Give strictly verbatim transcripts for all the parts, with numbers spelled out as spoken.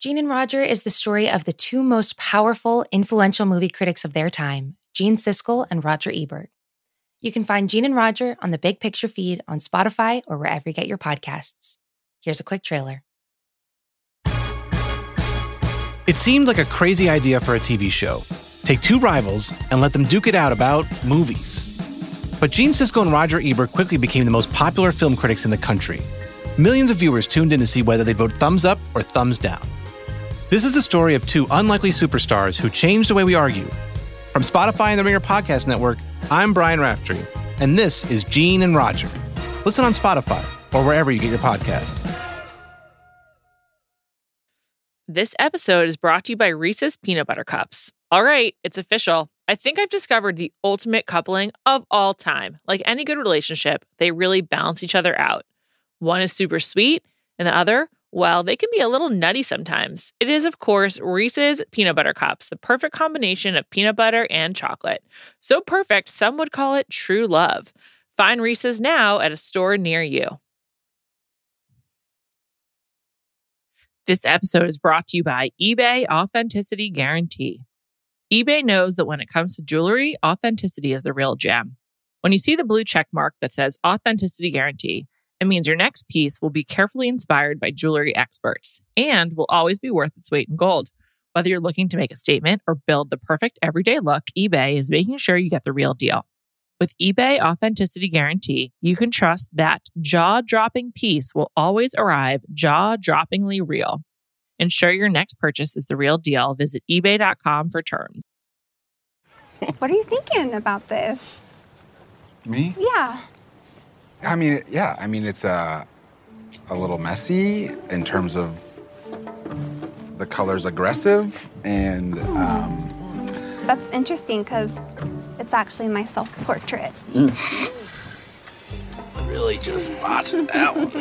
Gene and Roger is the story of the two most powerful, influential movie critics of their time, Gene Siskel and Roger Ebert. You can find Gene and Roger on the Big Picture feed on Spotify or wherever you get your podcasts. Here's a quick trailer. It seemed like a crazy idea for a T V show. Take two rivals and let them duke it out about movies. But Gene Siskel and Roger Ebert quickly became the most popular film critics in the country. Millions of viewers tuned in to see whether they'd vote thumbs up or thumbs down. This is the story of two unlikely superstars who changed the way we argue. From Spotify and the Ringer Podcast Network, I'm Brian Raftery, and this is Gene and Roger. Listen on Spotify or wherever you get your podcasts. This episode is brought to you by Reese's Peanut Butter Cups. All right, it's official. I think I've discovered the ultimate coupling of all time. Like any good relationship, they really balance each other out. One is super sweet, and the other, well, they can be a little nutty sometimes. It is, of course, Reese's Peanut Butter Cups, the perfect combination of peanut butter and chocolate. So perfect, some would call it true love. Find Reese's now at a store near you. This episode is brought to you by eBay Authenticity Guarantee. eBay knows that when it comes to jewelry, authenticity is the real gem. When you see the blue check mark that says Authenticity Guarantee, it means your next piece will be carefully inspired by jewelry experts and will always be worth its weight in gold. Whether you're looking to make a statement or build the perfect everyday look, eBay is making sure you get the real deal. With eBay Authenticity Guarantee, you can trust that jaw-dropping piece will always arrive jaw-droppingly real. Ensure your next purchase is the real deal. Visit ebay dot com for terms. What are you thinking about this? Me? Yeah. I mean, yeah, I mean, it's uh, a little messy in terms of the color's aggressive and... Um... That's interesting because it's actually my self-portrait. Mm. Really just botched that one.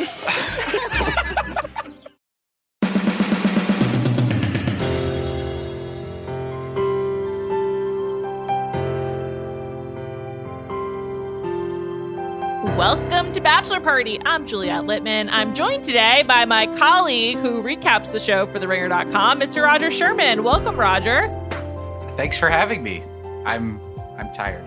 Welcome to Bachelor Party. I'm Juliette Littman. I'm joined today by my colleague who recaps the show for the ringer dot com, Mister Roger Sherman. Welcome, Roger. Thanks for having me. I'm I'm tired.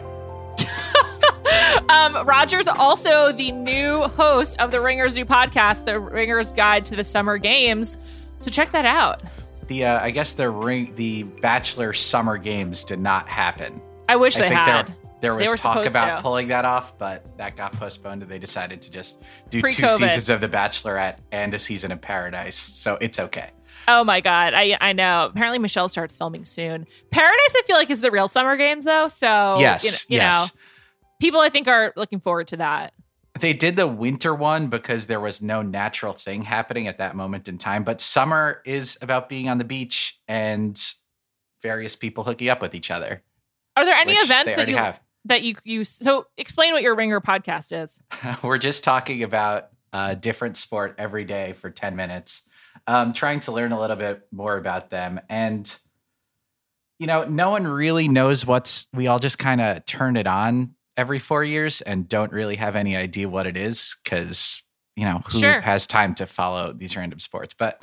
um, Roger's also the new host of the Ringer's new podcast, The Ringer's Guide to the Summer Games. So check that out. The uh, I guess the ring the Bachelor Summer Games did not happen. I wish I they think had. There, there was they were talk about to. pulling that off, but that got postponed, and they decided to just do Pre-COVID. two seasons of The Bachelorette and a season of Paradise. So it's okay. Oh my God. I I know. Apparently Michelle starts filming soon. Paradise, I feel like, is the real Summer Games, though. So, yes, you know, you yes. know, people, I think, are looking forward to that. They did the winter one because there was no natural thing happening at that moment in time. But summer is about being on the beach and various people hooking up with each other. Are there any which events they that already you have. that you you so explain what your Ringer podcast is? We're just talking about a different sport every day for ten minutes. Um, trying to learn a little bit more about them. And, you know, no one really knows what's, we all just kind of turn it on every four years and don't really have any idea what it is because, you know, who Sure. has time to follow these random sports? But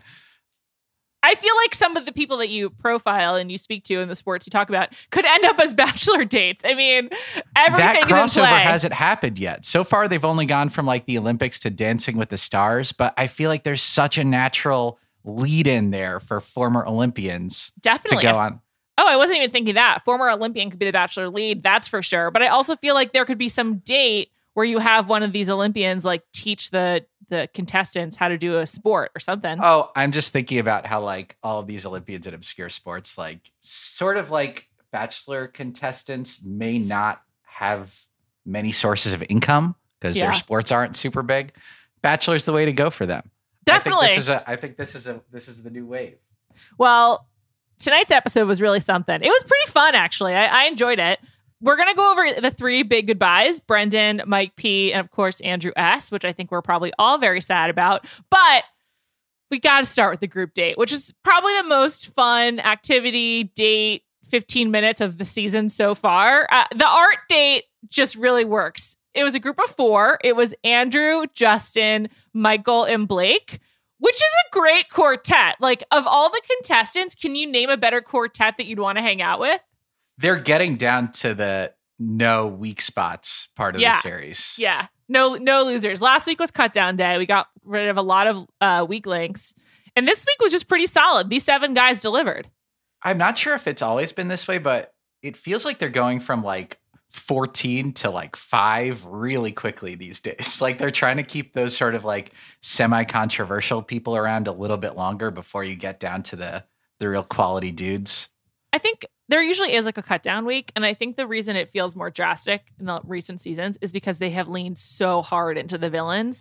I feel like some of the people that you profile and you speak to in the sports you talk about could end up as Bachelor dates. I mean, everything that is in crossover play. hasn't happened yet. So far, they've only gone from like the Olympics to Dancing with the Stars. But I feel like there's such a natural lead in there for former Olympians Definitely. to go on. Oh, I wasn't even thinking that. Former Olympian could be the Bachelor lead. That's for sure. But I also feel like there could be some date where you have one of these Olympians like teach the the contestants how to do a sport or something. Oh, I'm just thinking about how like all of these Olympians in obscure sports, like sort of like Bachelor contestants may not have many sources of income because Yeah. their sports aren't super big. Bachelor's the way to go for them. Definitely. I think this is a I think this is a this is the new wave. Well, tonight's episode was really something. It was pretty fun, actually. I, I enjoyed it. We're going to go over the three big goodbyes, Brendan, Mike P, and of course, Andrew S., which I think we're probably all very sad about. But we got to start with the group date, which is probably the most fun activity, date, fifteen minutes of the season so far. Uh, the art date just really works. It was a group of four. It was Andrew, Justin, Michael, and Blake, Which is a great quartet. Like, of all the contestants, can you name a better quartet that you'd want to hang out with? They're getting down to the no weak spots part of yeah. the series. Yeah. No, no losers. Last week was cut down day. We got rid of a lot of uh, weak links. And this week was just pretty solid. These seven guys delivered. I'm not sure if it's always been this way, but it feels like they're going from like fourteen to like five really quickly these days. Like they're trying to keep those sort of like semi-controversial people around a little bit longer before you get down to the the real quality dudes. I think there usually is like a cut down week. And I think the reason it feels more drastic in the recent seasons is because they have leaned so hard into the villains.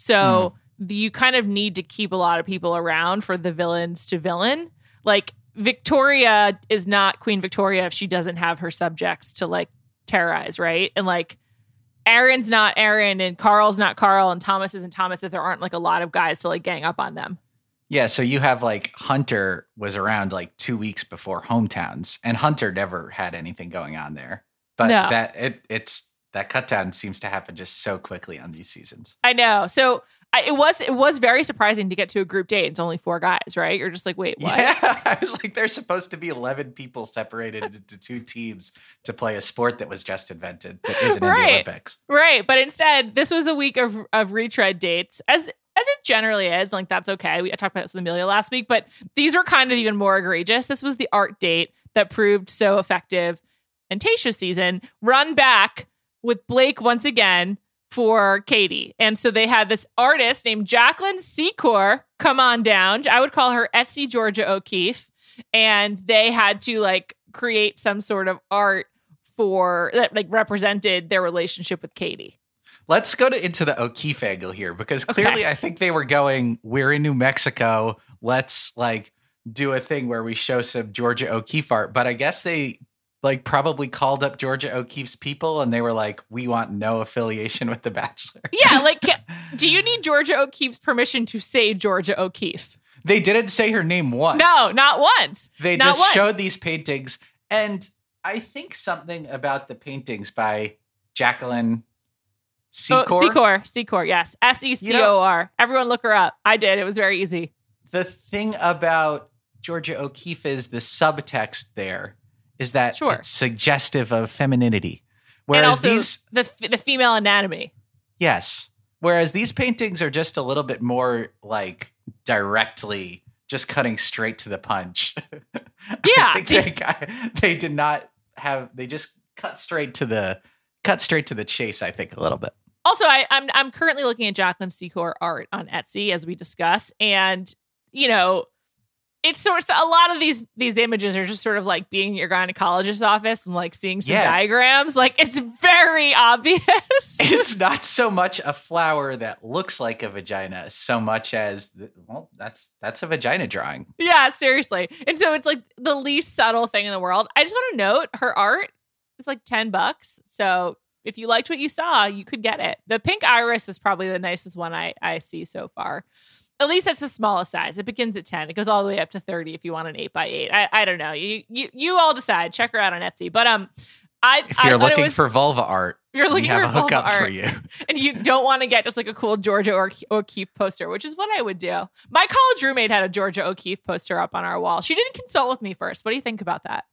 So mm. you kind of need to keep a lot of people around for the villains to villain. Like Victoria is not Queen Victoria if she doesn't have her subjects to like terrorize, right? And like Aaron's not Aaron and Carl's not Carl and Thomas isn't Thomas if there aren't like a lot of guys to like gang up on them. Yeah, so you have like Hunter was around like two weeks before Hometowns, and Hunter never had anything going on there. But no. that it it's that cut down seems to happen just so quickly on these seasons. I know. So I, it was it was very surprising to get to a group date. It's only four guys, right? You're just like, wait, what? Yeah, I was like, there's supposed to be eleven people separated into two teams to play a sport that was just invented that isn't right. in the Olympics. Right, but instead, this was a week of of retread dates, as as it generally is. Like that's okay. We I talked about this with Amelia last week, but these were kind of even more egregious. This was the art date that proved so effective in Tayshia's season. Run back with Blake once again for Katie. And so they had this artist named Jacqueline Secor come on down. I would call her Etsy Georgia O'Keeffe. And they had to like create some sort of art for that like represented their relationship with Katie. Let's go to into the O'Keeffe angle here, because clearly okay. I think they were going, we're in New Mexico. Let's like do a thing where we show some Georgia O'Keeffe art. But I guess they like probably called up Georgia O'Keeffe's people and they were like, we want no affiliation with The Bachelor. Yeah. Like, do you need Georgia O'Keeffe's permission to say Georgia O'Keeffe? They didn't say her name once. No, not once. They not just once. showed these paintings. And I think something about the paintings by Jacqueline Secor. Oh, Secor. Secor. Yes. S E C O R. You know, everyone look her up. I did. It was very easy. The thing about Georgia O'Keeffe is the subtext there is that sure. it's suggestive of femininity. Whereas and also these the the female anatomy. Yes. Whereas these paintings are just a little bit more like directly just cutting straight to the punch. Yeah. I think they, they did not have they just cut straight to the cut straight to the chase, I think, a little bit. Also, I, I'm I'm currently looking at Jacqueline Secor art on Etsy as we discuss, and you know, it's sort of a lot of these these images are just sort of like being in your gynecologist's office and like seeing some yeah. diagrams. Like it's very obvious. It's not so much a flower that looks like a vagina, so much as the, well, that's that's a vagina drawing. Yeah, seriously. And so it's like the least subtle thing in the world. I just want to note her art is like ten bucks. So if you liked what you saw, you could get it. The pink iris is probably the nicest one I, I see so far. At least that's the smallest size. It begins at ten. It goes all the way up to thirty if you want an eight by eight. I, I don't know. You you you all decide. Check her out on Etsy. But um, I if you're I looking was, for vulva art, you're looking we have for a hookup vulva for art, you, and you don't want to get just like a cool Georgia O'Keeffe poster, which is what I would do. My college roommate had a Georgia O'Keeffe poster up on our wall. She didn't consult with me first. What do you think about that?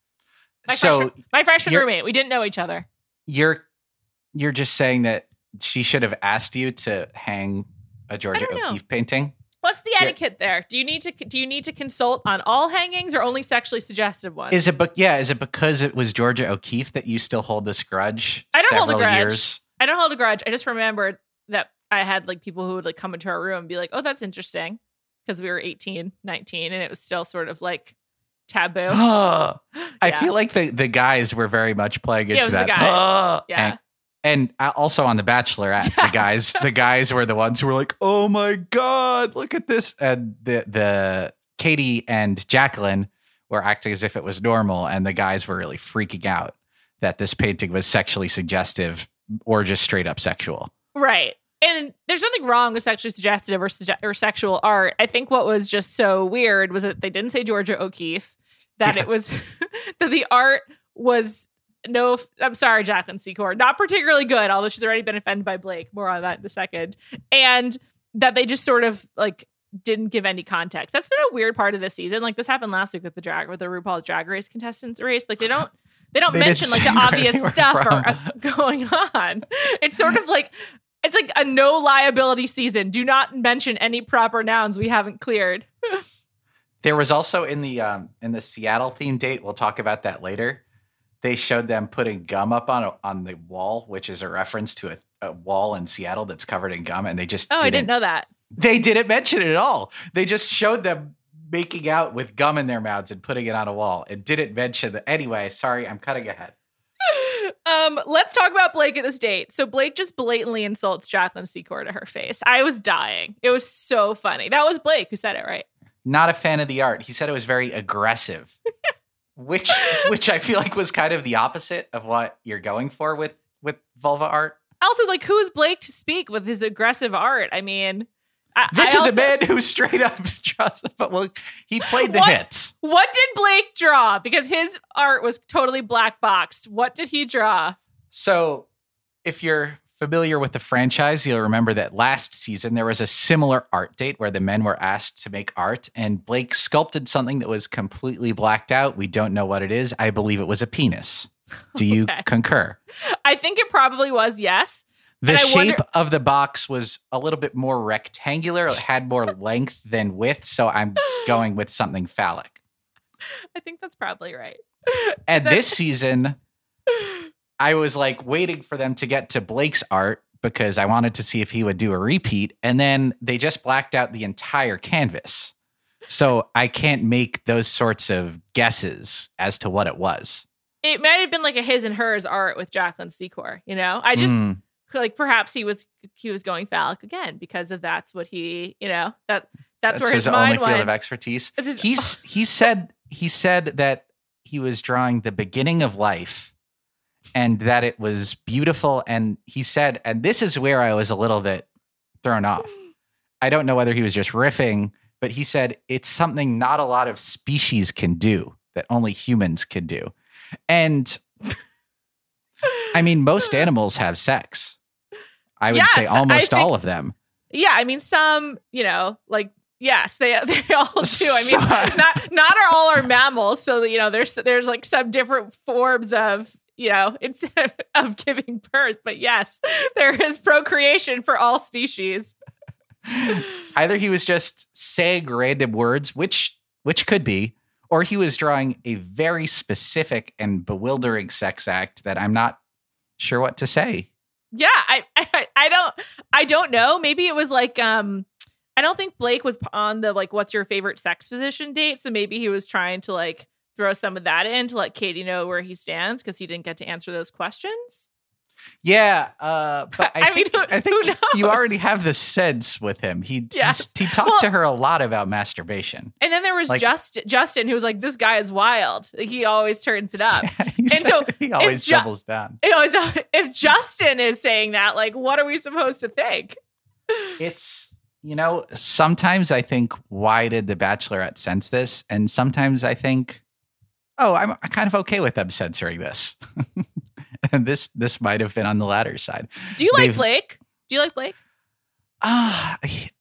My so freshman, my freshman roommate. We didn't know each other. You're you're just saying that she should have asked you to hang a Georgia O'Keeffe painting. What's the etiquette there? Do you need to do you need to consult on all hangings or only sexually suggestive ones? Is it be- yeah, is it because it was Georgia O'Keeffe that you still hold this grudge? I don't hold a grudge. Years? I don't hold a grudge. I just remembered that I had like people who would like come into our room and be like, "Oh, that's interesting," because we were eighteen, nineteen and it was still sort of like taboo. I yeah. feel like the the guys were very much playing into yeah, it was that. The guys. yeah. And, And also on The Bachelorette, yes. the guys, the guys were the ones who were like, "Oh my God, look at this!" And the the Katie and Jacqueline were acting as if it was normal, and the guys were really freaking out that this painting was sexually suggestive or just straight up sexual. Right. And there's nothing wrong with sexually suggestive or, suge- or sexual art. I think what was just so weird was that they didn't say Georgia O'Keeffe, that yeah. it was that the art was. No, I'm sorry, Jacqueline Secor. Not particularly good, although she's already been offended by Blake. More on that in a second. And that they just sort of like didn't give any context. That's been a weird part of this season. Like this happened last week with the drag with the RuPaul's Drag Race contestants race. Like they don't they don't They mention like the didn't say where obvious they were stuff from. are, uh, going on. It's sort of like it's like a no liability season. Do not mention any proper nouns we haven't cleared. There was also in the um, in the Seattle themed date. We'll talk about that later. They showed them putting gum up on a, on the wall, which is a reference to a, a wall in Seattle that's covered in gum, and they just Oh, didn't, I didn't know that. They didn't mention it at all. They just showed them making out with gum in their mouths and putting it on a wall. It didn't mention that. Anyway, sorry, I'm cutting ahead. Um, let's talk about Blake at this date. So Blake just blatantly insults Jacqueline Secor to her face. I was dying. It was so funny. That was Blake who said it, right? Not a fan of the art. He said it was very aggressive, which which I feel like was kind of the opposite of what you're going for with with vulva art. Also, like, who is Blake to speak with his aggressive art? I mean, I, This I is also, a man who straight up draws. But well, he played the What? hits. What did Blake draw? Because his art was totally black boxed. What did he draw? So, if you're familiar with the franchise, you'll remember that last season there was a similar art date where the men were asked to make art, and Blake sculpted something that was completely blacked out. We don't know what it is. I believe it was a penis. Do you Okay. concur? I think it probably was, yes. The And I shape wonder- of the box was a little bit more rectangular. It had more length than width, so I'm going with something phallic. I think that's probably right. And this season, I was like waiting for them to get to Blake's art because I wanted to see if he would do a repeat. And then they just blacked out the entire canvas. So I can't make those sorts of guesses as to what it was. It might have been like a his and hers art with Jacqueline Secor, you know? I just Mm. like perhaps he was he was going phallic again because of that's what he, you know, that that's, That's where his, his mind only field went. of expertise. It's his- He's he said he said that he was drawing the beginning of life and that it was beautiful. And he said, and this is where I was a little bit thrown off. I don't know whether he was just riffing, but he said it's something not a lot of species can do, that only humans can do. And I mean, most animals have sex. I would Yes, say I almost think- all of them. Yeah, I mean, some, you know, like yes, they they all do. I So- mean, not not are all are mammals, so you know, there's there's like some different forms of you know instead of giving birth, but yes, there is procreation for all species. Either he was just saying random words, which which could be, or he was drawing a very specific and bewildering sex act that I'm not sure what to say. Yeah, I, I I don't I don't know. Maybe it was like um I don't think Blake was on the like what's your favorite sex position date, so maybe he was trying to like throw some of that in to let Katie know where he stands because he didn't get to answer those questions. Yeah, uh, but I, I mean, think, who- I think who you knows? already have the sense with him. He Yes. he, he talked Well- to her a lot about masturbation. And then there was Like- just Justin, who was like, "This guy is wild. He always turns it up." He And said so he always Ju- doubles down. You know, so if Justin is saying that, like, what are we supposed to think? It's, you know, sometimes I think, why did the Bachelorette sense this? And sometimes I think, oh, I'm kind of okay with them censoring this. And this this might have been on the latter side. Do you like They've- Blake? Do you like Blake? Ah,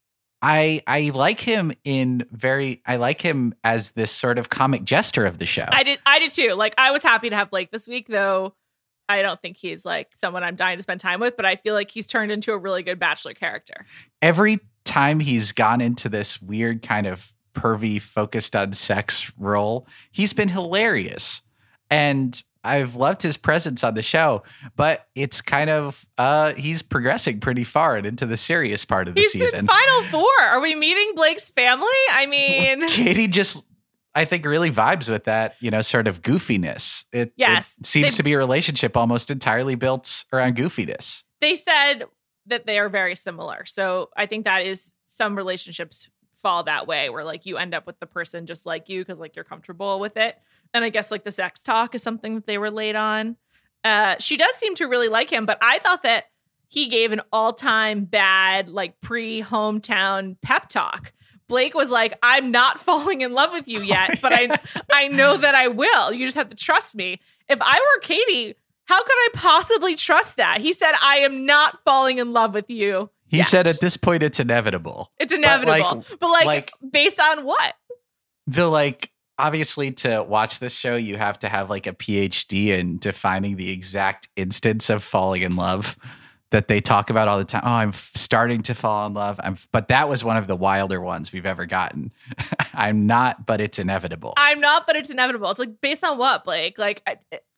I I like him in very I like him as this sort of comic jester of the show. I did. I did too. Like, I was happy to have Blake this week, though. I don't think he's like someone I'm dying to spend time with, but I feel like he's turned into a really good Bachelor character. Every time he's gone into this weird kind of pervy focused on sex role, he's been hilarious. And I've loved his presence on the show, but it's kind of uh he's progressing pretty far and into the serious part of the He's season. in Final Four. Are we meeting Blake's family? I mean, Katie just, I think, really vibes with that, you know, sort of goofiness. It, Yes, it seems they- to be a relationship almost entirely built around goofiness. they said that they are very similar. So I think that is some relationships fall that way where like you end up with the person just like you because like you're comfortable with it. And I guess like the sex talk is something that they were late on. Uh, she does seem to really like him, but I thought that he gave an all-time bad like pre-hometown pep talk. Blake was like, "I'm not falling in love with you yet, but I I know that I will. You just have to trust me." If I were Katie, how could I possibly trust that? He said, "I am not falling in love with you He yet. said at this point it's inevitable. It's inevitable. But like, but like, like based on what? The like, obviously to watch this show, you have to have like a P H D in defining the exact instance of falling in love that they talk about all the time. Oh, I'm f- starting to fall in love. I'm, f- but that was one of the wilder ones we've ever gotten. I'm not, but it's inevitable. I'm not, but it's inevitable. It's like, based on what, Blake? Like, I,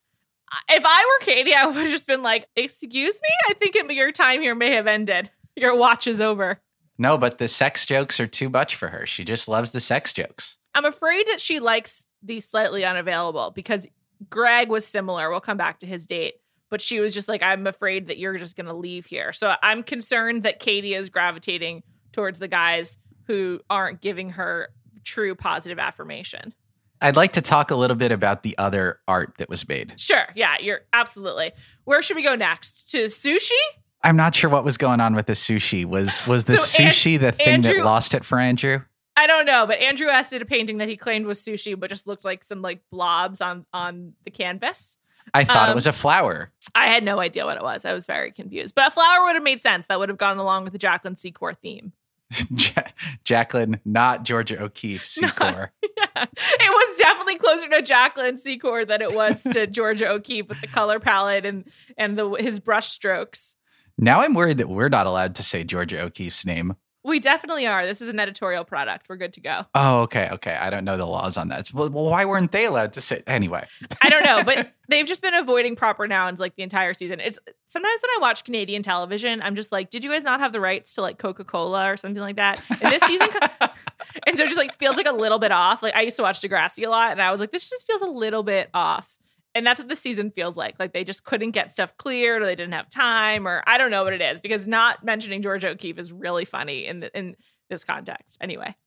if I were Katie, I would have just been like, excuse me? I think it, your time here may have ended. Your watch is over. No, but the sex jokes are too much for her. She just loves the sex jokes. I'm afraid that she likes the slightly unavailable because Greg was similar. We'll come back to his date. But she was just like, I'm afraid that you're just going to leave here. So I'm concerned that Katie is gravitating towards the guys who aren't giving her true positive affirmation. I'd like to talk a little bit about the other art that was made. Sure. Yeah, you're absolutely. Where should we go next? To sushi? I'm not sure what was going on with the sushi. Was was the So sushi An- the thing Andrew- that lost it for Andrew? I don't know, but Andrew S did a painting that he claimed was sushi, but just looked like some like blobs on, on the canvas. I thought Um, it was a flower. I had no idea what it was. I was very confused. But a flower would have made sense. That would have gone along with the Jacqueline Secor theme. Ja- Jacqueline, not Georgia O'Keeffe, Secor. Yeah. It was definitely closer to Jacqueline Secor than it was to Georgia O'Keeffe with the color palette and and the his brush strokes. Now I'm worried that we're not allowed to say Georgia O'Keeffe's name. We definitely are. This is an editorial product. We're good to go. Oh, okay, okay. I don't know the laws on that. Well, well why weren't they allowed to say? Anyway. I don't know, but they've just been avoiding proper nouns like the entire season. It's sometimes when I watch Canadian television, I'm just like, did you guys not have the rights to like Coca-Cola or something like that? And this season, and so it just like feels like a little bit off. Like I used to watch Degrassi a lot, and I was like, this just feels a little bit off. And that's what the season feels like. Like they just couldn't get stuff cleared, or they didn't have time, or I don't know what it is. Because not mentioning Georgia O'Keeffe is really funny in the, in this context. Anyway,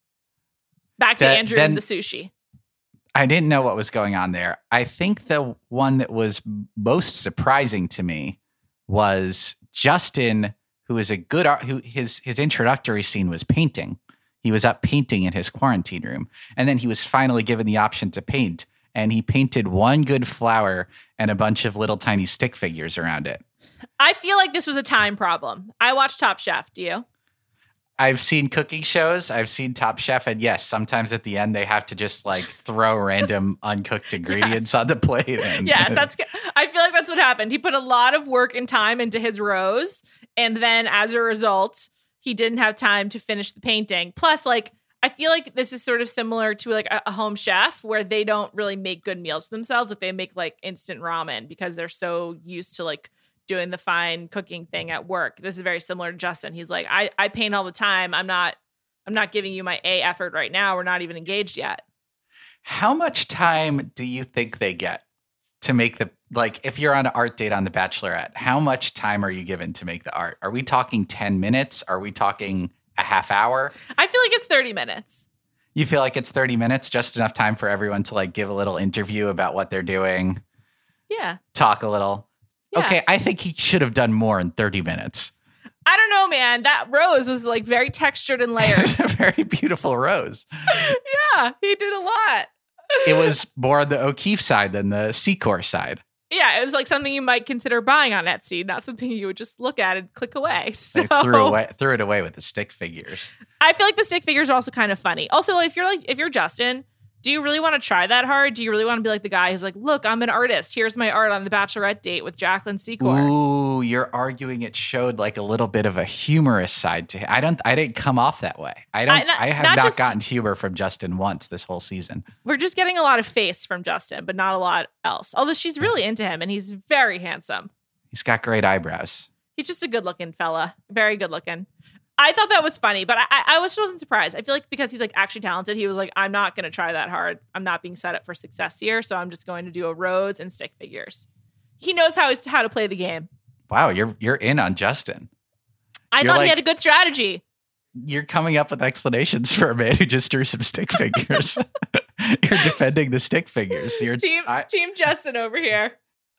back to That- Andrew then- and the sushi. I didn't know what was going on there. I think the one that was most surprising to me was Justin, who is a good art, who his his introductory scene was painting. He was up painting in his quarantine room, and then he was finally given the option to paint, and he painted one good flower and a bunch of little tiny stick figures around it. I feel like this was a time problem. I watched Top Chef. Do you? I've seen cooking shows. I've seen Top Chef. And yes, sometimes at the end, they have to just like throw random uncooked ingredients Yes. on the plate. And, Yes, that's good. I feel like that's what happened. He put a lot of work and time into his rows. And then as a result, he didn't have time to finish the painting. Plus, like, I feel like this is sort of similar to like a, a home chef where they don't really make good meals for themselves. Like they make like instant ramen because they're so used to like doing the fine cooking thing at work. This is very similar to Justin. He's like, I, I paint all the time. I'm not, I'm not giving you my A effort right now. We're not even engaged yet. How much time do you think they get to make the, like, if you're on an art date on The Bachelorette, how much time are you given to make the art? Are we talking ten minutes? Are we talking a half hour? I feel like it's thirty minutes. You feel like it's thirty minutes, just enough time for everyone to like give a little interview about what they're doing, Yeah. talk a little. Yeah. Okay, I think he should have done more in thirty minutes. I don't know, man. That rose was like very textured and layered. It's a very beautiful rose. Yeah, he did a lot. It was more on the O'Keeffe side than the Secor side. Yeah, it was like something you might consider buying on Etsy, not something you would just look at and click away. So They threw away threw it away with the stick figures. I feel like the stick figures are also kind of funny. Also, if you're like if you're Justin, do you really want to try that hard? Do you really want to be like the guy who's like, look, I'm an artist. Here's my art on the Bachelorette date with Jacqueline Secor. Ooh, you're arguing it showed like a little bit of a humorous side to him. I don't I didn't come off that way. I don't I- not- I have not not, just- gotten humor from Justin once this whole season. We're just getting a lot of face from Justin, but not a lot else. Although she's really into him and he's very handsome. He's got great eyebrows. He's just a good looking fella. Very good looking. I thought that was funny, but I, I was wasn't surprised. I feel like because he's like actually talented, he was like, I'm not going to try that hard. I'm not being set up for success here. So I'm just going to do a rose and stick figures. He knows how, how to play the game. Wow, you're you're in on Justin. I You're thought like- he had a good strategy. You're coming up with explanations for a man who just drew some stick figures. You're defending the stick figures. You're Team I- Team Justin over here.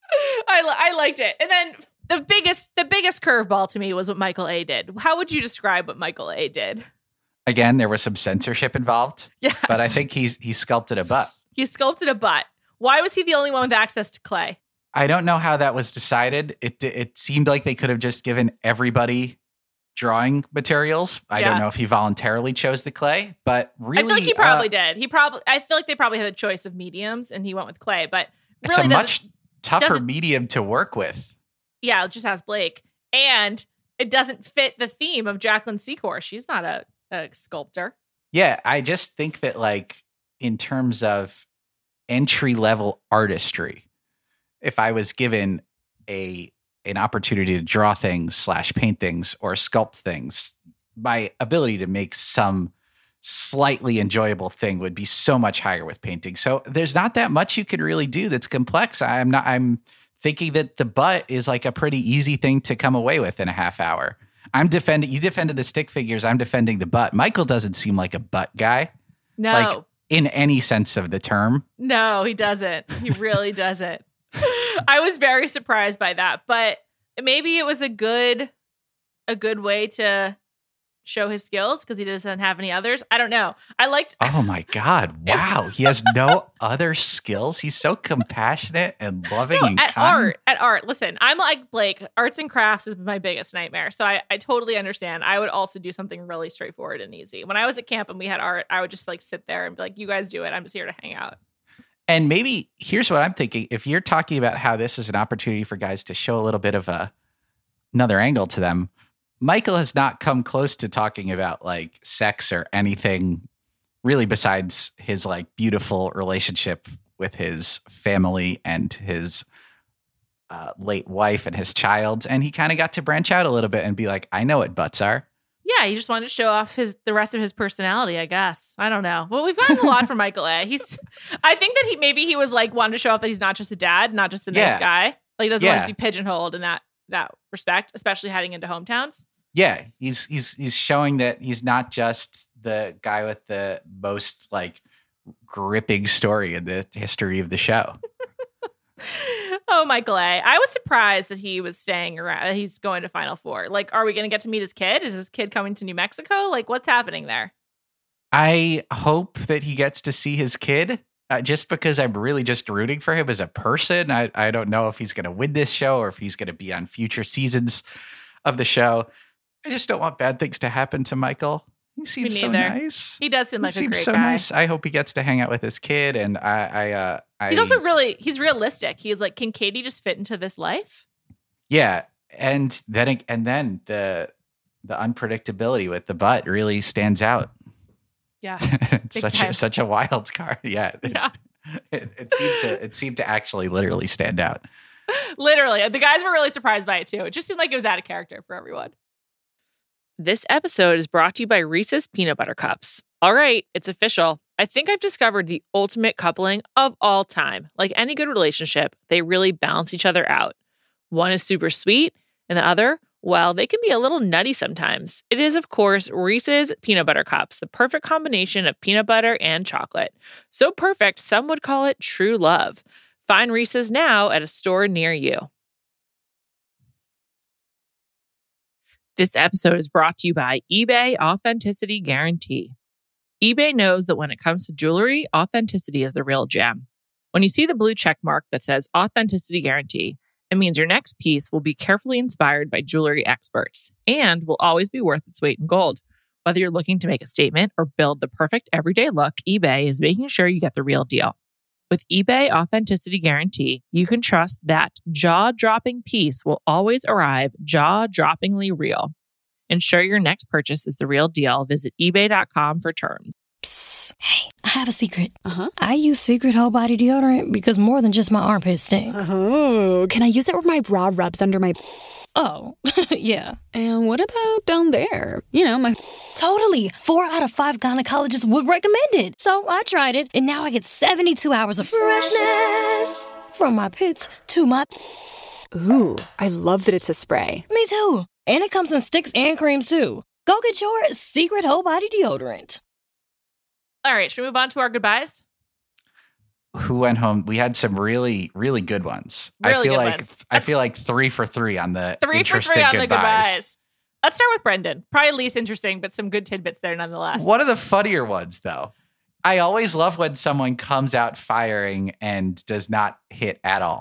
I li- I liked it. And then the biggest the biggest curveball to me was what Michael A did. How would you describe what Michael A did? Again, there was some censorship involved, Yes. but I think he he sculpted a butt. he sculpted a butt. Why was he the only one with access to clay? I don't know how that was decided. It it seemed like they could have just given everybody drawing materials. I Yeah. don't know if he voluntarily chose the clay, but really, I feel like he probably uh, did. He probably. I feel like they probably had a choice of mediums, and he went with clay. But it's really, a doesn't- much tougher doesn't- medium to work with. yeah, it just has Blake, and it doesn't fit the theme of Jacqueline Secor. She's not a, a sculptor. Yeah, I just think that like in terms of entry level artistry, if I was given a an opportunity to draw things slash paint things or sculpt things, my ability to make some slightly enjoyable thing would be so much higher with painting. So there's not that much you can really do that's complex. I'm not I'm thinking that the butt is like a pretty easy thing to come away with in a half hour. I'm defending you defended the stick figures, I'm defending the butt. Michael doesn't seem like a butt guy. No, Like in any sense of the term. no, he doesn't. He really doesn't. I was very surprised by that, but maybe it was a good, a good way to show his skills because he doesn't have any others. I don't know. I liked. Oh my God. Wow. He has no other skills. He's so compassionate and loving No, and at kind. art, at art. Listen, I'm like Blake. Arts and crafts is my biggest nightmare. So I, I totally understand. I would also do something really straightforward and easy. When I was at camp and we had art, I would just like sit there and be like, you guys do it. I'm just here to hang out. And maybe here's what I'm thinking. If you're talking about how this is an opportunity for guys to show a little bit of a another angle to them, Michael has not come close to talking about like sex or anything really besides his like beautiful relationship with his family and his uh, late wife and his child. And he kind of got to branch out a little bit and be like, I know what butts are. Yeah, he just wanted to show off his the rest of his personality, I guess. I don't know. Well, we've gotten a lot from Michael A. He's I think that he maybe he was like wanted to show off that he's not just a dad, not just a nice Yeah. guy. Like he doesn't want Yeah. to be pigeonholed in that that respect, especially heading into hometowns. Yeah, he's he's he's showing that he's not just the guy with the most like gripping story in the history of the show. Oh, Michael A. I was surprised that he was staying around. that He's going to Final Four. Like, are we going to get to meet his kid? Is his kid coming to New Mexico? Like, what's happening there? I hope that he gets to see his kid. Uh, just because I'm really just rooting for him as a person. I, I don't know if he's going to win this show or if he's going to be on future seasons of the show. I just don't want bad things to happen to Michael. He seems so neither. nice. He does seem like he a seems great so guy. nice. I hope he gets to hang out with his kid. And I, I, uh, I He's also really, he's realistic. He's like, can Katie just fit into this life? yeah. And then, and then the, the unpredictability with the butt really stands out. Yeah. It's such time. a, such a wild card. Yeah. Yeah. It, it seemed to, it seemed to actually literally stand out. Literally. The guys were really surprised by it too. It just seemed like it was out of character for everyone. This episode is brought to you by Reese's Peanut Butter Cups. All right, it's official. I think I've discovered the ultimate coupling of all time. Like any good relationship, they really balance each other out. One is super sweet, and the other, well, they can be a little nutty sometimes. It is, of course, Reese's Peanut Butter Cups, the perfect combination of peanut butter and chocolate. So perfect, some would call it true love. Find Reese's now at a store near you. This episode is brought to you by eBay Authenticity Guarantee. eBay knows that when it comes to jewelry, authenticity is the real gem. When you see the blue check mark that says Authenticity Guarantee, it means your next piece will be carefully inspired by jewelry experts and will always be worth its weight in gold. Whether you're looking to make a statement or build the perfect everyday look, eBay is making sure you get the real deal. With eBay Authenticity Guarantee, you can trust that jaw-dropping piece will always arrive jaw-droppingly real. Ensure your next purchase is the real deal. Visit ebay dot com for terms. Psst. Hey, I have a secret. Uh-huh. I use Secret Whole Body Deodorant because more than just my armpits stink. Oh, can I use it where my bra rubs under my... Oh, yeah. And what about down there? You know, my... Totally. Four out of five gynecologists would recommend it. So I tried it, and now I get seventy-two hours of freshness. From my pits to my... Ooh, I love that it's a spray. Me too. And it comes in sticks and creams too. Go get your Secret Whole Body Deodorant. All right, should we move on to our goodbyes? Who went home? We had some really, really good ones. I Really feel good like ones. I feel like three for three on the Three for interesting three on goodbyes. the goodbyes. Let's start with Brendan. Probably least interesting, but some good tidbits there nonetheless. One of the funnier ones, though. I always love when someone comes out firing and does not hit at all.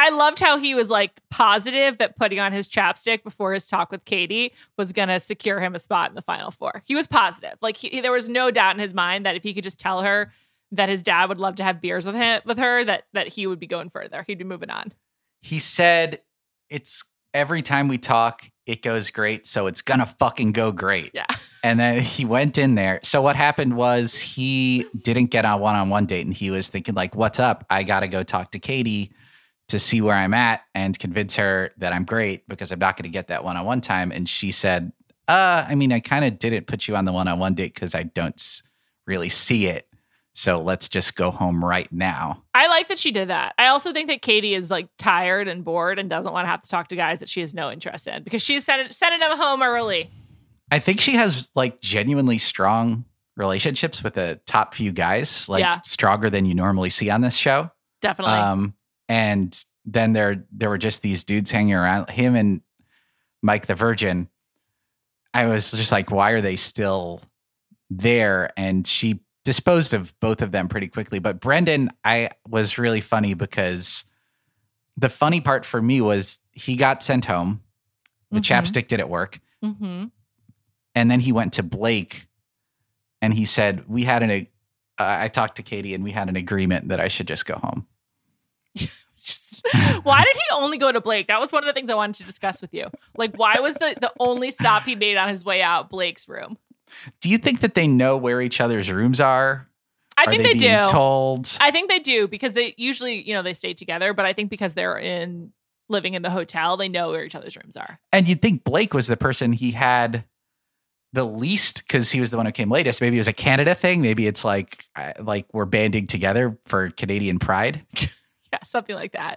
I loved how he was like positive that putting on his chapstick before his talk with Katie was going to secure him a spot in the Final Four. He was positive. Like he, there was no doubt in his mind that if he could just tell her that his dad would love to have beers with him, with her, that that he would be going further. He'd be moving on. He said, it's every time we talk, it goes great. So it's going to fucking go great. Yeah. And then he went in there. So what happened was he didn't get on one-on-one date and he was thinking like, what's up? I got to go talk to Katie to see where I'm at and convince her that I'm great because I'm not going to get that one-on-one time. And she said, uh, I mean, I kind of didn't put you on the one-on-one date because I don't s- really see it. So let's just go home right now. I like that she did that. I also think that Katie is like tired and bored and doesn't want to have to talk to guys that she has no interest in because she's sending, sending them home early. I think she has like genuinely strong relationships with the top few guys, like Yeah. stronger than you normally see on this show. Definitely. Um, and then there, there were just these dudes hanging around him and Mike the Virgin. I was just like, why are they still there? And she disposed of both of them pretty quickly. But Brendan, I was really funny because the funny part for me was he got sent home. The Mhm. chapstick didn't work. Mm-hmm. And then he went to Blake and he said, we had an, uh, I talked to Katie and we had an agreement that I should just go home. Just, why did he only go to Blake? That was one of the things I wanted to discuss with you. Like, why was the, the only stop he made on his way out Blake's room? Do you think that they know where each other's rooms are? I are think they, they, being do. told? I think they do because they usually, you know, they stay together. But I think because they're in living in the hotel, they know where each other's rooms are. And you'd think Blake was the person he had the least because he was the one who came latest. Maybe it was a Canada thing. Maybe it's like uh, like we're banding together for Canadian pride. Yeah, something like that.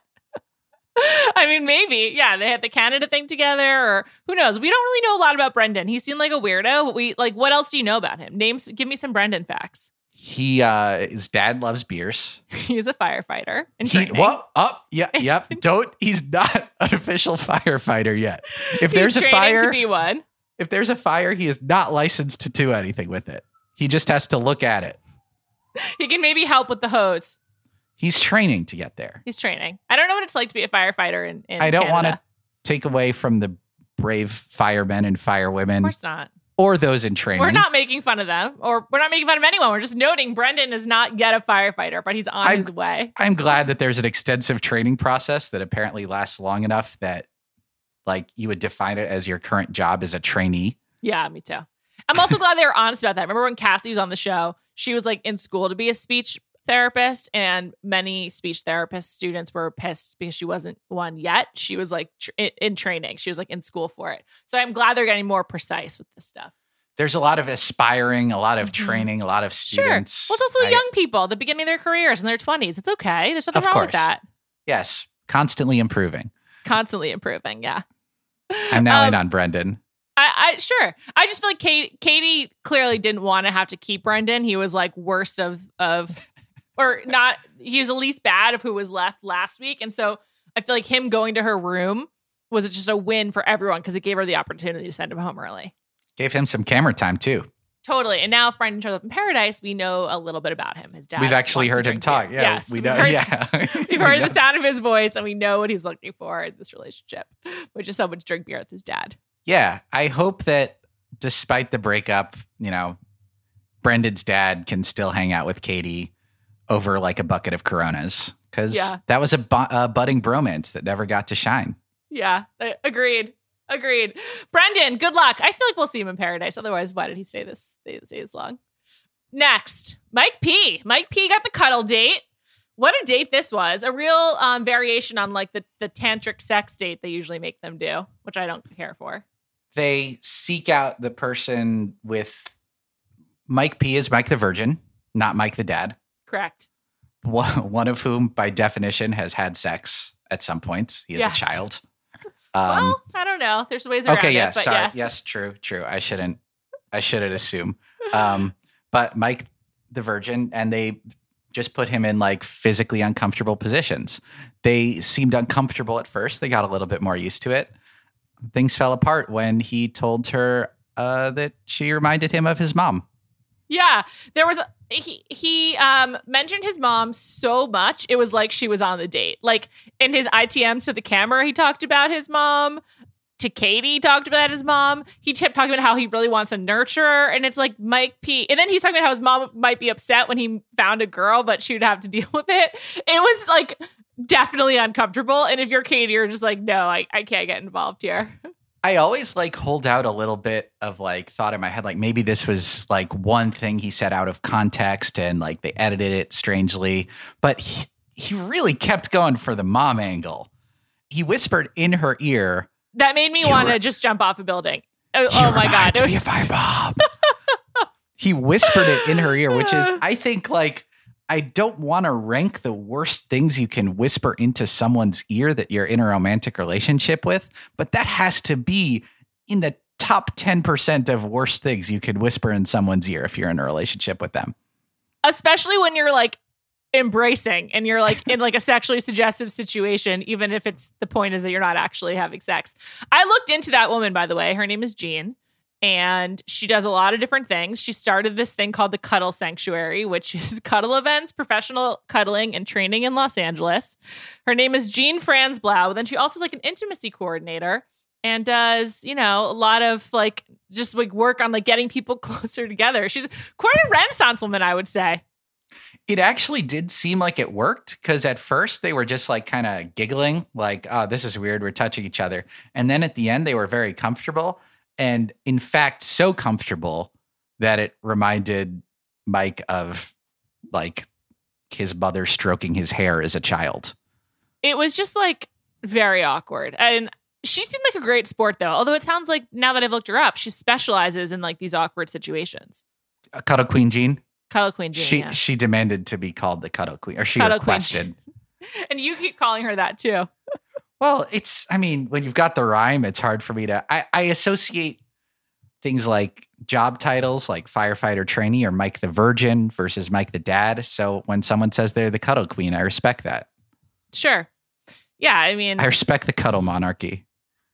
I mean, maybe. Yeah, they had the Canada thing together, or who knows? We don't really know a lot about Brendan. He seemed like a weirdo. But we like, what else do you know about him? Names. Give me some Brendan facts. He, uh, his dad loves beers. He's a firefighter. In He, training. well, up, yeah, yep. Don't. He's not an official firefighter yet. If there's He's a training fire, to be one. if there's a fire, he is not licensed to do anything with it. He just has to look at it. He can maybe help with the hose. He's training to get there. He's training. I don't know what it's like to be a firefighter in, in I don't want to Canada. take away from the brave firemen and Of firewomen course not. or those in training. We're not making fun of them, or we're not making fun of anyone. We're just noting Brendan is not yet a firefighter, but he's on I'm- his way. I'm glad that there's an extensive training process that apparently lasts long enough that like you would define it as your current job as a trainee. Yeah, me too. I'm also glad they were honest about that. Remember when Cassie was on the show? She was like in school to be a speech therapist, and many speech therapist students were pissed because she wasn't one yet. She was like tr- in, in training. She was like in school for it. So I'm glad they're getting more precise with this stuff. There's a lot of aspiring, a lot of Mhm. training, a lot of Sure. students. Well, it's also I- young people, the beginning of their careers in their twenties. It's okay. There's nothing Of wrong course. with that. Yes, constantly improving. Constantly improving. Yeah. I'm now Um, in on Brendan. I, I sure. I just feel like Kate, Katie clearly didn't want to have to keep Brendan. He was like worst of of, or not. He was the least bad of who was left last week, and so I feel like him going to her room was just a win for everyone because it gave her the opportunity to send him home early. Gave him some camera time too. Totally. And now if Brendan shows up in Paradise, we know a little bit about him. His dad. We've actually wants to heard him drink talk. beer. Yeah, Yes, we we've know. heard- yeah, We've We heard know. the sound of his voice, and we know what he's looking for in this relationship, which is someone to drink beer with his dad. Yeah, I hope that despite the breakup, you know, Brendan's dad can still hang out with Katie over like a bucket of Coronas because Yeah. that was a, bu- a budding bromance that never got to shine. Yeah, I- agreed. Agreed. Brendan, good luck. I feel like we'll see him in Paradise. Otherwise, why did he stay this stay, stay this long? Next, Mike P. Mike P got the cuddle date. What a date this was. A real um, variation on like the, the tantric sex date they usually make them do, which I don't care for. They seek out the person with Mike P is Mike the Virgin, not Mike the Dad. Correct. One one of whom, by definition, has had sex at some point. He is Yes. a child. Um, well, I don't know. There's ways around okay, it, yeah, but sorry. yes. Yes, true, true. I shouldn't, I shouldn't assume. Um, but Mike the Virgin, and they just put him in like physically uncomfortable positions. They seemed uncomfortable at first. They got a little bit more used to it. Things fell apart when he told her uh, that she reminded him of his mom. Yeah, there was, a, he, he um, mentioned his mom so much. It was like she was on the date. Like in his I T Ms to the camera, he talked about his mom. To Katie, he talked about his mom. He kept talking about how he really wants to nurture her. And it's like Mike P. And then he's talking about how his mom might be upset when he found a girl, but she would have to deal with it. It was like definitely uncomfortable. And if you're Katie, you're just like, no, I, I can't get involved here. I always like hold out a little bit of like thought in my head, like maybe this was like one thing he said out of context and like they edited it strangely, but he, he really kept going for the mom angle. He whispered in her ear. That made me want to just jump off a building. Oh, oh my God. It was my mom. He whispered it in her ear, which is, I think, like, I don't want to rank the worst things you can whisper into someone's ear that you're in a romantic relationship with, but that has to be in the top ten percent of worst things you could whisper in someone's ear if you're in a relationship with them. Especially when you're like embracing and you're like in like a sexually suggestive situation, even if it's the point is that you're not actually having sex. I looked into that woman, by the way. Her name is Jean. And she does a lot of different things. She started this thing called the Cuddle Sanctuary, which is cuddle events, professional cuddling, and training in Los Angeles. Her name is Jean Franz Blau. Then she also is like an intimacy coordinator and does, you know, a lot of like just like work on like getting people closer together. She's quite a Renaissance woman, I would say. It actually did seem like it worked because at first they were just like kind of giggling, like, oh, this is weird. We're touching each other. And then at the end, they were very comfortable. And in fact, so comfortable that it reminded Mike of like his mother stroking his hair as a child. It was just like very awkward. And she seemed like a great sport, though. Although it sounds like now that I've looked her up, she specializes in like these awkward situations. A Cuddle Queen Jean? Cuddle Queen Jean. She yeah. she demanded to be called the Cuddle Queen, or she Cuddle requested. Queen. And you keep calling her that too. Well, it's, I mean, when you've got the rhyme, it's hard for me to, I, I associate things like job titles like firefighter trainee or Mike the Virgin versus Mike the Dad. So when someone says they're the Cuddle Queen, I respect that. Sure. Yeah, I mean. I respect the Cuddle Monarchy.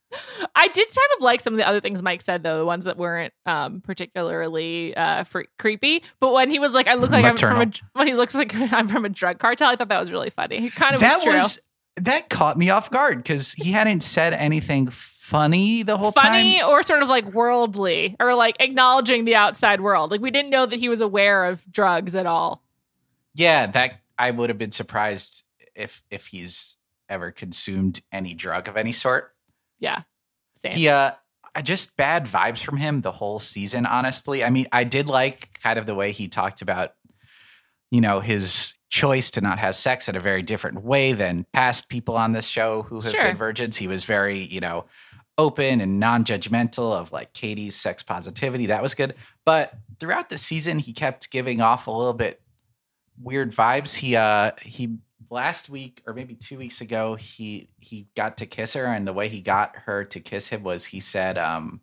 I did kind of like some of the other things Mike said, though, the ones that weren't um, particularly uh, fr- creepy. But when he was like, I look like Maternal. I'm from a, when he looks like I'm from a drug cartel, I thought that was really funny. He kind of that was true. Was, that caught me off guard because he hadn't said anything funny the whole funny time. Funny or sort of like worldly or like acknowledging the outside world. Like we didn't know that he was aware of drugs at all. Yeah, that I would have been surprised if if he's ever consumed any drug of any sort. Yeah, same. He, uh, just bad vibes from him the whole season, honestly. I mean, I did like kind of the way he talked about, you know, his choice to not have sex in a very different way than past people on this show who have sure. been virgins. He was very, you know, open and non-judgmental of like Katie's sex positivity. That was good. But throughout the season, he kept giving off a little bit weird vibes. He, uh, he, Last week, or maybe two weeks ago, he he got to kiss her, and the way he got her to kiss him was he said, um,